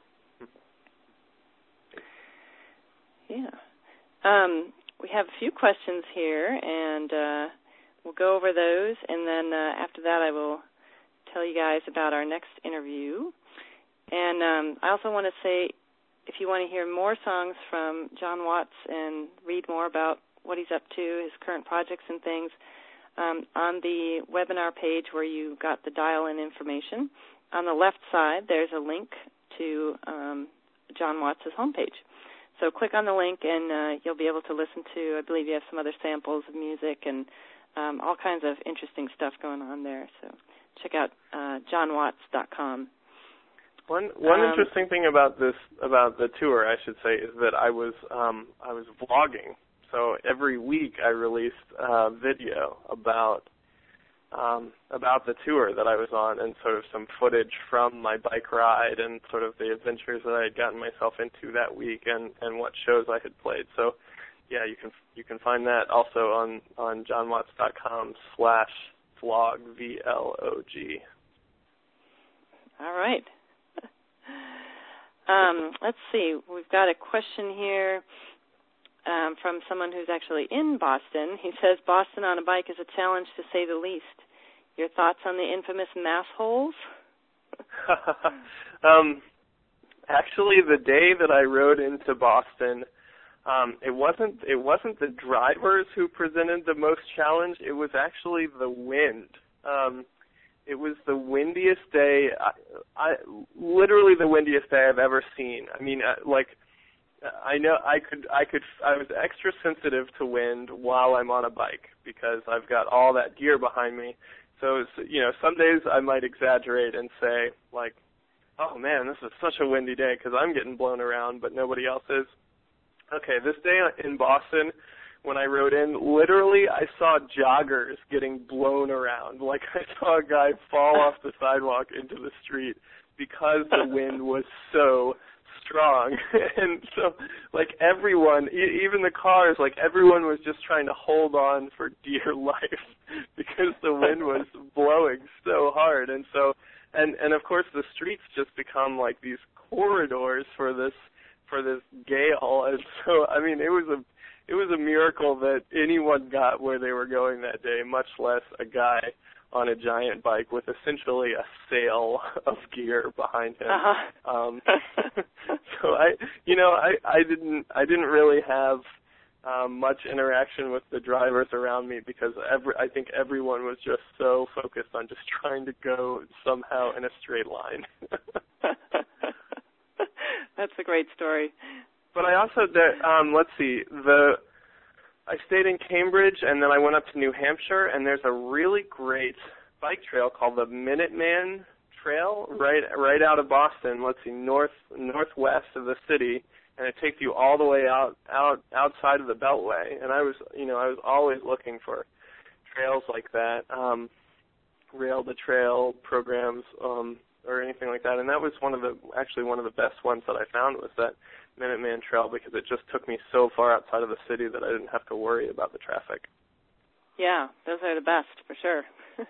Yeah. Um, we have a few questions here, and uh, we'll go over those, and then uh, after that I will tell you guys about our next interview. And um, I also want to say, if you want to hear more songs from John Watts and read more about what he's up to, his current projects and things, um, on the webinar page where you got the dial-in information, on the left side there's a link to um, John Watts' homepage. So click on the link and uh, you'll be able to listen to, I believe you have some other samples of music and um, all kinds of interesting stuff going on there. So check out uh, john watts dot com. One one um, interesting thing about this about the tour, I should say, is that I was um, I was vlogging. So every week I released a video about um, about the tour that I was on, and sort of some footage from my bike ride and sort of the adventures that I had gotten myself into that week, and, and what shows I had played. So yeah, you can you can find that also on on john watts dot com slash vlog V L O G. All right. Um, let's see. We've got a question here um, from someone who's actually in Boston. He says, Boston on a bike is a challenge to say the least. Your thoughts on the infamous mass holes? um, actually, the day that I rode into Boston, um, it wasn't it wasn't the drivers who presented the most challenge. It was actually the wind. Um, It was the windiest day, I, I literally the windiest day I've ever seen. I mean, uh, like, I know I could, I could, I was extra sensitive to wind while I'm on a bike because I've got all that gear behind me. So, it's, you know, some days I might exaggerate and say, like, oh man, this is such a windy day because I'm getting blown around, but nobody else is. Okay, this day in Boston, when I rode in, literally I saw joggers getting blown around. Like I saw a guy fall off the sidewalk into the street because the wind was so strong. And so, like everyone, e- even the cars, like everyone was just trying to hold on for dear life because the wind was blowing so hard. And so, and, and of course the streets just become like these corridors for this, for this gale. And so, I mean, it was a, It was a miracle that anyone got where they were going that day, much less a guy on a giant bike with essentially a sail of gear behind him. Uh-huh. Um, so I, you know, I, I didn't, I didn't really have um, much interaction with the drivers around me because every, I think everyone was just so focused on just trying to go somehow in a straight line. That's a great story. But I also, um, let's see, the I stayed in Cambridge, and then I went up to New Hampshire, and there's a really great bike trail called the Minuteman Trail right right out of Boston. Let's see, north northwest of the city, and it takes you all the way out out outside of the Beltway. And I was, you know, I was always looking for trails like that, um, rail to trail programs, um, or anything like that. And that was one of the actually one of the best ones that I found was that Minuteman Trail because it just took me so far outside of the city that I didn't have to worry about the traffic. Yeah, those are the best for sure.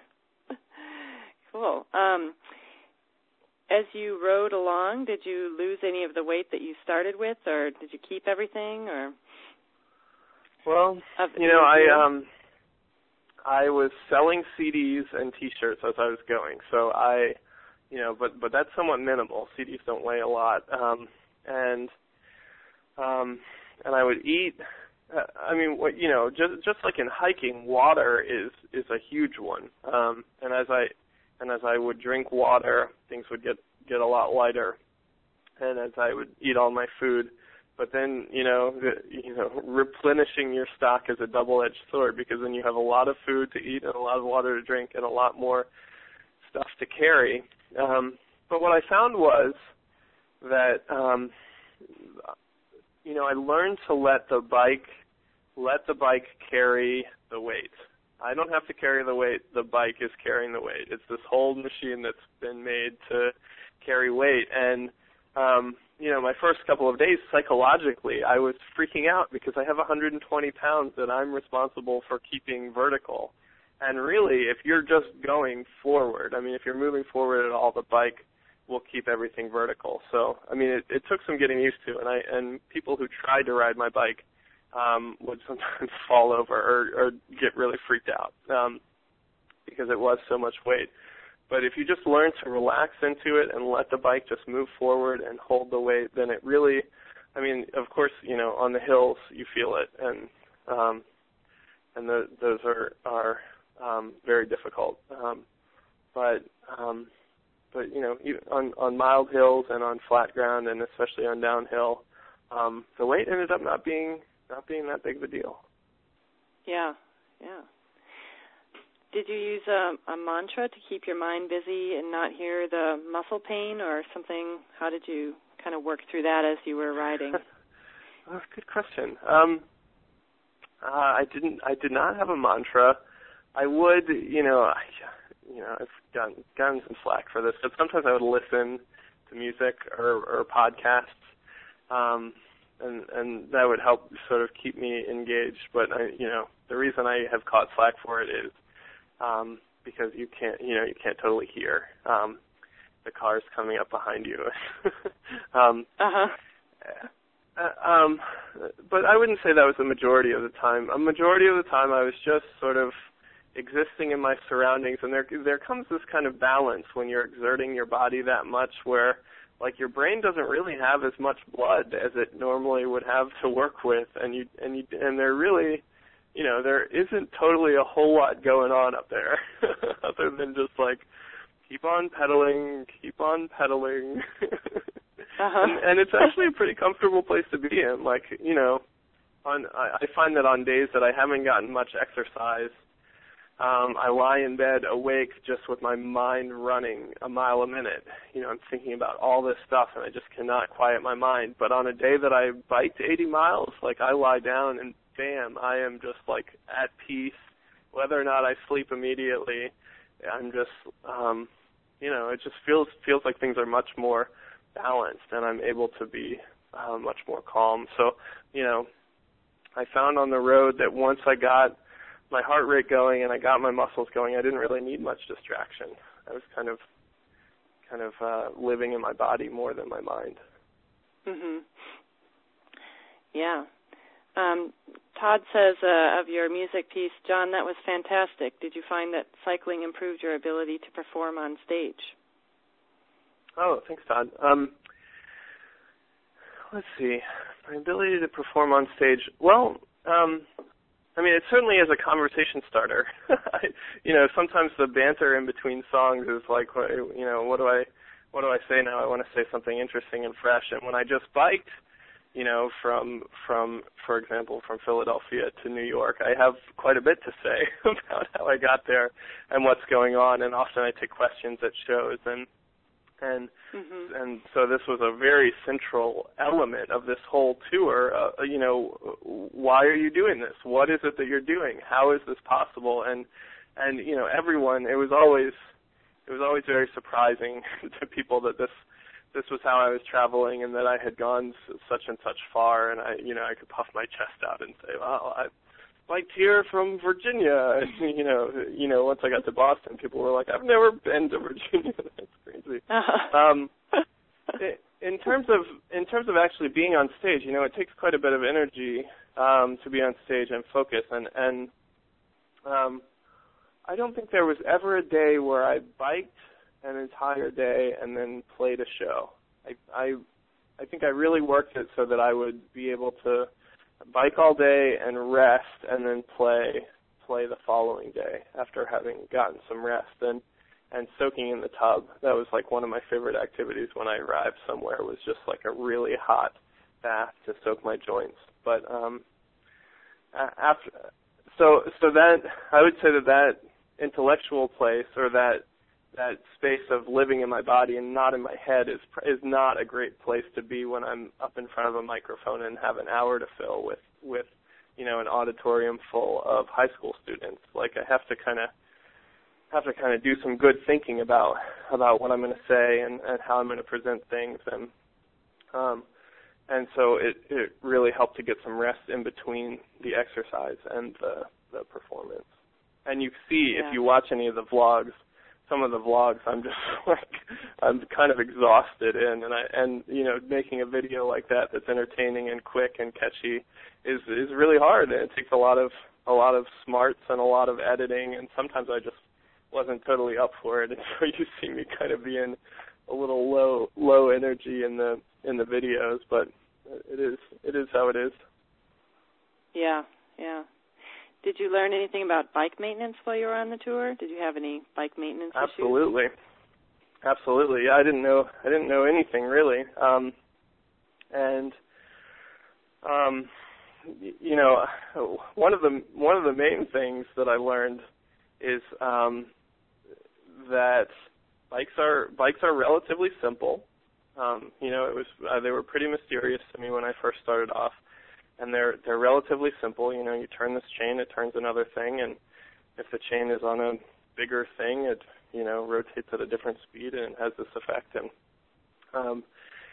Cool. Um, as you rode along, did you lose any of the weight that you started with, or did you keep everything? Or well, you know, I um, I was selling C Ds and T-shirts as I was going, so I, you know, but but that's somewhat minimal. C Ds don't weigh a lot, um, and Um, and I would eat. Uh, I mean, what you know, just just like in hiking, water is is a huge one. Um, and as I and as I would drink water, things would get get a lot lighter. And as I would eat all my food, but then, you know, the, you know, replenishing your stock is a double-edged sword, because then you have a lot of food to eat and a lot of water to drink and a lot more stuff to carry. Um, but what I found was that, um, you know, I learned to let the bike, let the bike carry the weight. I don't have to carry the weight. The bike is carrying the weight. It's this whole machine that's been made to carry weight. And, um, you know, my first couple of days, psychologically, I was freaking out because I have one hundred twenty pounds that I'm responsible for keeping vertical. And really, if you're just going forward, I mean, if you're moving forward at all, the bike will keep everything vertical. So, I mean, it, it took some getting used to. And I and people who tried to ride my bike um, would sometimes fall over or, or get really freaked out um, because it was so much weight. But if you just learn to relax into it and let the bike just move forward and hold the weight, then it really, I mean, of course, you know, on the hills you feel it, and um, and the, those are are um, very difficult. Um, but um, but you know, even on on mild hills and on flat ground, and especially on downhill, um, the weight ended up not being not being that big of a deal. Yeah, yeah. Did you use a, a mantra to keep your mind busy and not hear the muscle pain or something? How did you kind of work through that as you were riding? Oh, good question. Um, uh, I didn't. I did not have a mantra. I would, you know, I, you know, I've gotten gotten some flack for this, but sometimes I would listen to music or, or podcasts, um, and and that would help sort of keep me engaged. But I, you know, the reason I have caught flack for it is. Um, because you can't, you know, you can't totally hear um, the cars coming up behind you. um, uh-huh. Uh, um, but I wouldn't say that was the majority of the time. A majority of the time, I was just sort of existing in my surroundings, and there there comes this kind of balance when you're exerting your body that much, where like your brain doesn't really have as much blood as it normally would have to work with, and you and you and they're really. You know, there isn't totally a whole lot going on up there other than just like keep on pedaling, keep on pedaling. uh-huh. and, and it's actually a pretty comfortable place to be in. Like, you know, on I, I find that on days that I haven't gotten much exercise, um, I lie in bed awake just with my mind running a mile a minute. You know, I'm thinking about all this stuff and I just cannot quiet my mind. But on a day that I biked eighty miles, like I lie down and bam, I am just like at peace. Whether or not I sleep immediately, I'm just, um, you know, it just feels feels like things are much more balanced, and I'm able to be uh, much more calm. So, you know, I found on the road that once I got my heart rate going and I got my muscles going, I didn't really need much distraction. I was kind of, kind of uh, living in my body more than my mind. Mhm. Yeah. Um, Todd says uh, of your music piece, John, that was fantastic. Did you find that cycling improved your ability to perform on stage? Oh, thanks, Todd. Um, let's see. My ability to perform on stage. Well, um, I mean, it certainly is a conversation starter. I, you know, sometimes the banter in between songs is like, you know, what do I, what do I say now? I want to say something interesting and fresh. And when I just biked, you know, from, from, for example, from Philadelphia to New York, I have quite a bit to say about how I got there and what's going on, and often I take questions at shows, and and mm-hmm. and so this was a very central element of this whole tour. Uh, you know, why are you doing this? What is it that you're doing? How is this possible? And and you know, everyone. It was always it was always very surprising to people that this. This was how I was traveling, and that I had gone such and such far, and I, you know, I could puff my chest out and say, "Well, I biked here from Virginia." And, you know, you know, once I got to Boston, people were like, "I've never been to Virginia." That's crazy. Uh-huh. Um, in terms of in terms of actually being on stage, you know, it takes quite a bit of energy um, to be on stage and focus, and and um, I don't think there was ever a day where I biked an entire day and then played a show. I, I I think I really worked it so that I would be able to bike all day and rest, and then play play the following day after having gotten some rest and and soaking in the tub. That was like one of my favorite activities when I arrived somewhere, was just like a really hot bath to soak my joints. But um, after, so so that I would say that that intellectual place, or that that space of living in my body and not in my head, is is not a great place to be when I'm up in front of a microphone and have an hour to fill with with you know an auditorium full of high school students. Like, I have to kind of have to kind of do some good thinking about about what I'm going to say and, and how I'm going to present things, and um, and so it, it really helped to get some rest in between the exercise and the, the performance. And you see, yeah. if you watch any of the vlogs, some of the vlogs, I'm just like, I'm kind of exhausted in, and I and you know making a video like that that's entertaining and quick and catchy is is really hard, and it takes a lot of a lot of smarts and a lot of editing, and sometimes I just wasn't totally up for it, and so you see me kind of being a little low low energy in the in the videos, but it is it is how it is. Yeah, yeah. Did you learn anything about bike maintenance while you were on the tour? Did you have any bike maintenance Absolutely. issues? Absolutely. Yeah, I didn't know I didn't know anything really. Um, and um, you know, one of the one of the main things that I learned is um, that bikes are bikes are relatively simple. Um, you know, it was uh, they were pretty mysterious to me when I first started off, and they're they're relatively simple. You know, you turn this chain, it turns another thing, and if the chain is on a bigger thing, it you know rotates at a different speed, and it has this effect. And um,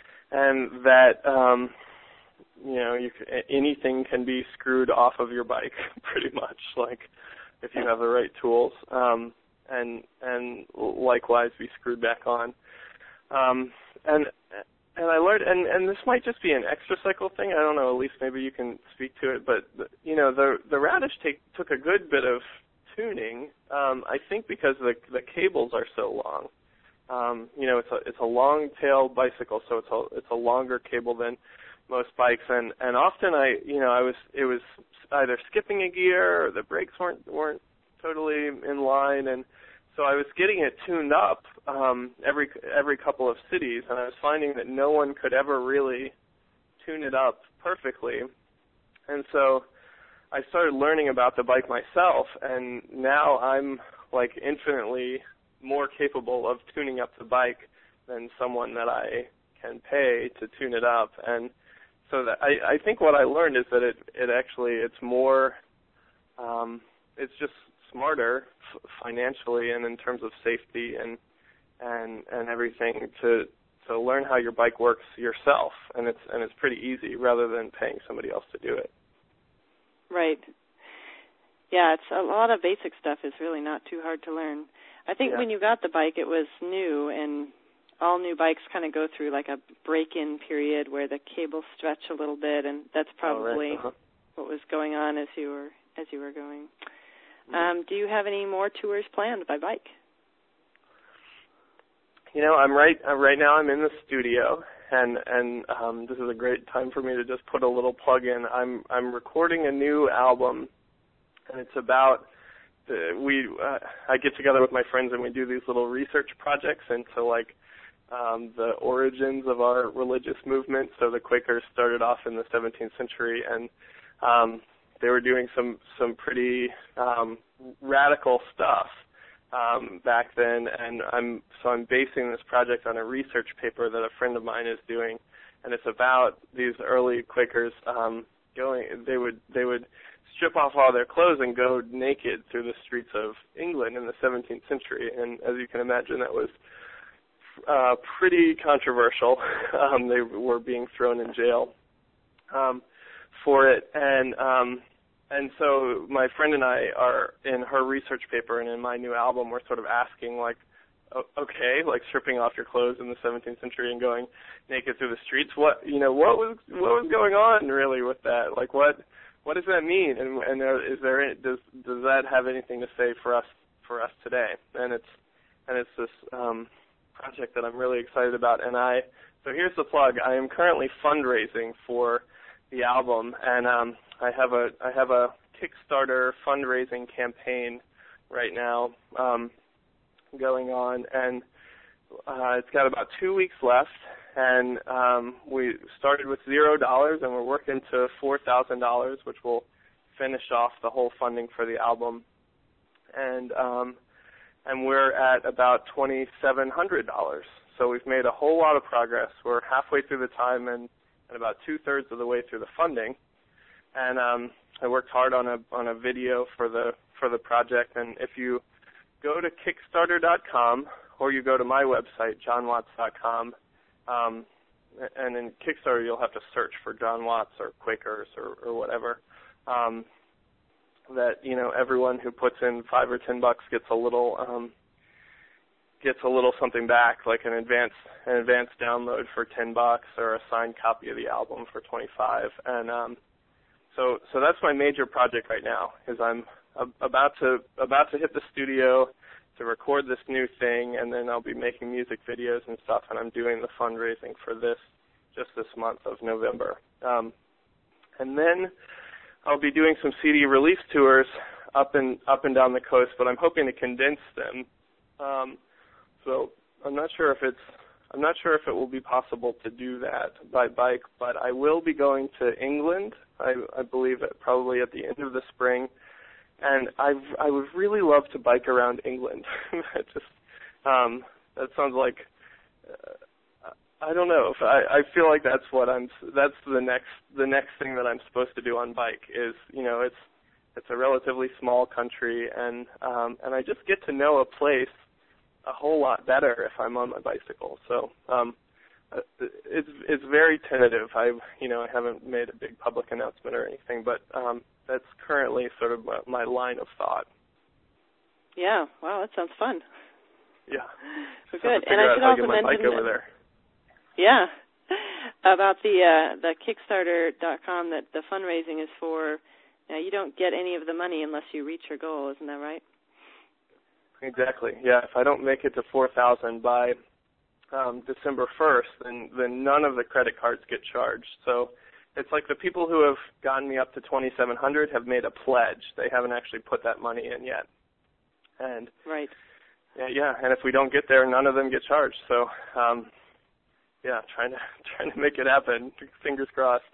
and that um, you know, you can, anything can be screwed off of your bike, pretty much, like if you have the right tools. Um, and and likewise be screwed back on. Um, and and I learned, and, and this might just be an extra cycle thing. I don't know. At least maybe you can speak to it. But you know, the the Radish take, took a good bit of tuning. Um, I think because the the cables are so long. Um, you know, it's a it's a long tail bicycle, so it's a it's a longer cable than most bikes. And, and often I you know I was it was either skipping a gear or the brakes weren't weren't totally in line, and so I was getting it tuned up um, every every couple of cities, and I was finding that no one could ever really tune it up perfectly. And so I started learning about the bike myself, and now I'm like infinitely more capable of tuning up the bike than someone that I can pay to tune it up. And so that I, I think what I learned is that it, it actually it's more um, it's just smarter f- financially and in terms of safety and and and everything to to learn how your bike works yourself, and it's and it's pretty easy rather than paying somebody else to do it. Right. Yeah, it's a lot of basic stuff is really not too hard to learn. I think yeah. when you got the bike, it was new, and all new bikes kind of go through like a break-in period where the cables stretch a little bit, and that's probably oh, right. uh-huh. what was going on as you were as you were going. Um, do you have any more tours planned by bike? You know, I'm right uh, right now. I'm in the studio, and and um, this is a great time for me to just put a little plug in. I'm I'm recording a new album, and it's about the, we. Uh, I get together with my friends and we do these little research projects into like um, the origins of our religious movement. So the Quakers started off in the seventeenth century, and um, they were doing some some pretty um, radical stuff um, back then, and I'm so I'm basing this project on a research paper that a friend of mine is doing, and it's about these early Quakers um, going. They would they would strip off all their clothes and go naked through the streets of England in the seventeenth century, and as you can imagine, that was uh, pretty controversial. um, they were being thrown in jail um, for it, and um, and so my friend and I are in her research paper and in my new album, we're sort of asking like, okay, like stripping off your clothes in the seventeenth century and going naked through the streets. What you know, what was what was going on really with that? Like, what what does that mean? And and there, is there does does that have anything to say for us for us today? And it's and it's this um, project that I'm really excited about. And I so here's the plug. I am currently fundraising for the album, and um, I have a I have a Kickstarter fundraising campaign right now um, going on, and uh, it's got about two weeks left, and um, we started with zero dollars, and we're working to four thousand dollars, which will finish off the whole funding for the album. And um, and we're at about twenty-seven hundred dollars. So we've made a whole lot of progress. We're halfway through the time and, and about two-thirds of the way through the funding. And um, I worked hard on a on a video for the for the project. And if you go to Kickstarter dot com or you go to my website, john watts dot com, um, and in Kickstarter you'll have to search for John Watts or Quakers or, or whatever. Um, that, you know, everyone who puts in five or ten bucks gets a little um, gets a little something back, like an advanced an advanced download for ten bucks or a signed copy of the album for twenty-five. And um, so so that's my major project right now. Is I'm about to about to hit the studio to record this new thing, and then I'll be making music videos and stuff. And I'm doing the fundraising for this just this month of November. Um, and then I'll be doing some C D release tours up and up and down the coast, but I'm hoping to condense them. Um, so I'm not sure if it's I'm not sure if it will be possible to do that by bike, but I will be going to England. I, I believe that probably at the end of the spring, and I I would really love to bike around England. That just um, that sounds like. Uh, I don't know. If I, I feel like that's what I'm. That's the next. The next thing that I'm supposed to do on bike is, you know, it's it's a relatively small country, and um, and I just get to know a place a whole lot better if I'm on my bicycle. So um, it's it's very tentative. I you know I haven't made a big public announcement or anything, but um, that's currently sort of my, my line of thought. Yeah. Wow. That sounds fun. Yeah. So good. And I should also mention bike over there. Yeah, about the uh, the Kickstarter dot com that the fundraising is for. Uh, you don't get any of the money unless you reach your goal, isn't that right? Exactly. Yeah. If I don't make it to four thousand by um, December first, then then none of the credit cards get charged. So it's like the people who have gotten me up to twenty-seven hundred have made a pledge. They haven't actually put that money in yet. And right. Yeah. Yeah. And if we don't get there, none of them get charged. So. Um, Yeah, trying to trying to make it happen. Fingers crossed.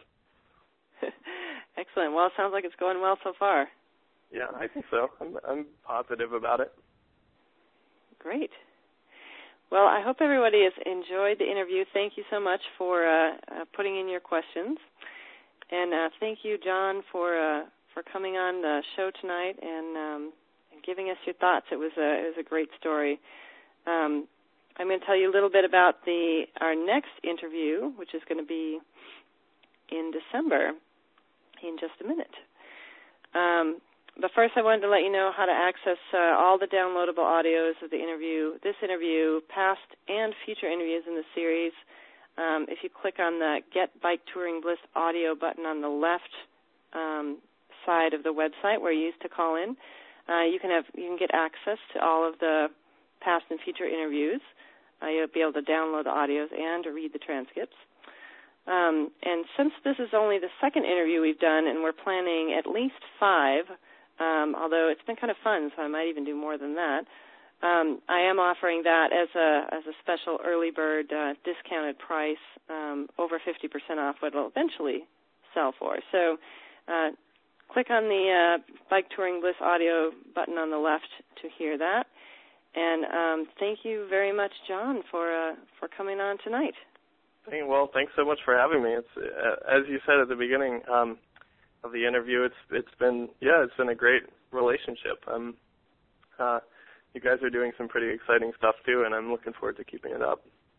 Excellent. Well, it sounds like it's going well so far. Yeah, I think so. I'm I'm positive about it. Great. Well, I hope everybody has enjoyed the interview. Thank you so much for uh, uh, putting in your questions, and uh, thank you, John, for uh, for coming on the show tonight and, um, and giving us your thoughts. It was a it was a great story. Um, I'm going to tell you a little bit about the our next interview, which is going to be in December in just a minute. Um, but first I wanted to let you know how to access uh, all the downloadable audios of the interview, this interview, past and future interviews in the series. Um, if you click on the Get Bike Touring Bliss audio button on the left um, side of the website where you used to call in, uh, you can have you can get access to all of the past and future interviews. Uh, you'll be able to download the audios and to read the transcripts. Um, and since this is only the second interview we've done, and we're planning at least five, um, although it's been kind of fun, so I might even do more than that, um, I am offering that as a as a special early bird uh, discounted price, um, over fifty percent off what it'll eventually sell for. So uh, click on the uh, Bike Touring Bliss audio button on the left to hear that. And um, thank you very much, John, for uh, for coming on tonight. Hey, well, thanks so much for having me. It's uh, as you said at the beginning um, of the interview. It's it's been yeah, it's been a great relationship. Um, uh, you guys are doing some pretty exciting stuff too, and I'm looking forward to keeping it up.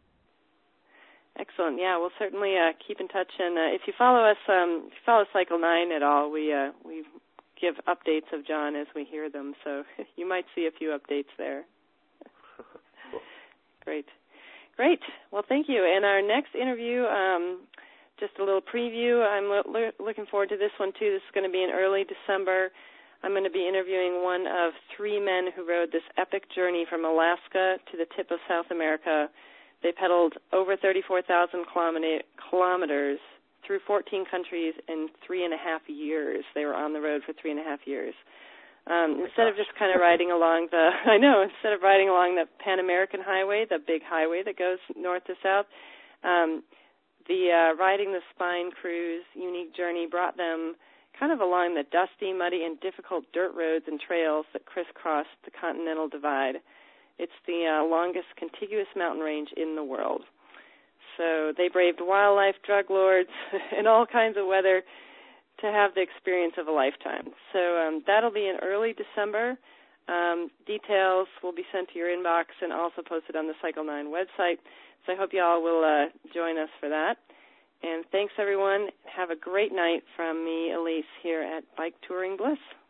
Excellent. Yeah, we'll certainly uh, keep in touch. And uh, if you follow us, um, if you follow Cycle Nine at all, we uh, we give updates of John as we hear them. So you might see a few updates there. Cool. Great. Great. Well, thank you. And our next interview, um, just a little preview. I'm lo- lo- looking forward to this one, too. This is going to be in early December. I'm going to be interviewing one of three men who rode this epic journey from Alaska to the tip of South America. They pedaled over thirty-four thousand kilometers through fourteen countries in three and a half years. They were on the road for three and a half years. Um, oh instead gosh. of just kind of riding along the, I know, instead of riding along the Pan American Highway, the big highway that goes north to south, Um, the uh, Riding the Spine cruise unique journey brought them kind of along the dusty, muddy, and difficult dirt roads and trails that crisscross the Continental Divide. It's the uh, longest contiguous mountain range in the world. So they braved wildlife, drug lords, and all kinds of weather to have the experience of a lifetime. So um, that'll be in early December. Um, details will be sent to your inbox and also posted on the Cycle nine website. So I hope you all will uh, join us for that. And thanks, everyone. Have a great night from me, Elise, here at Bike Touring Bliss.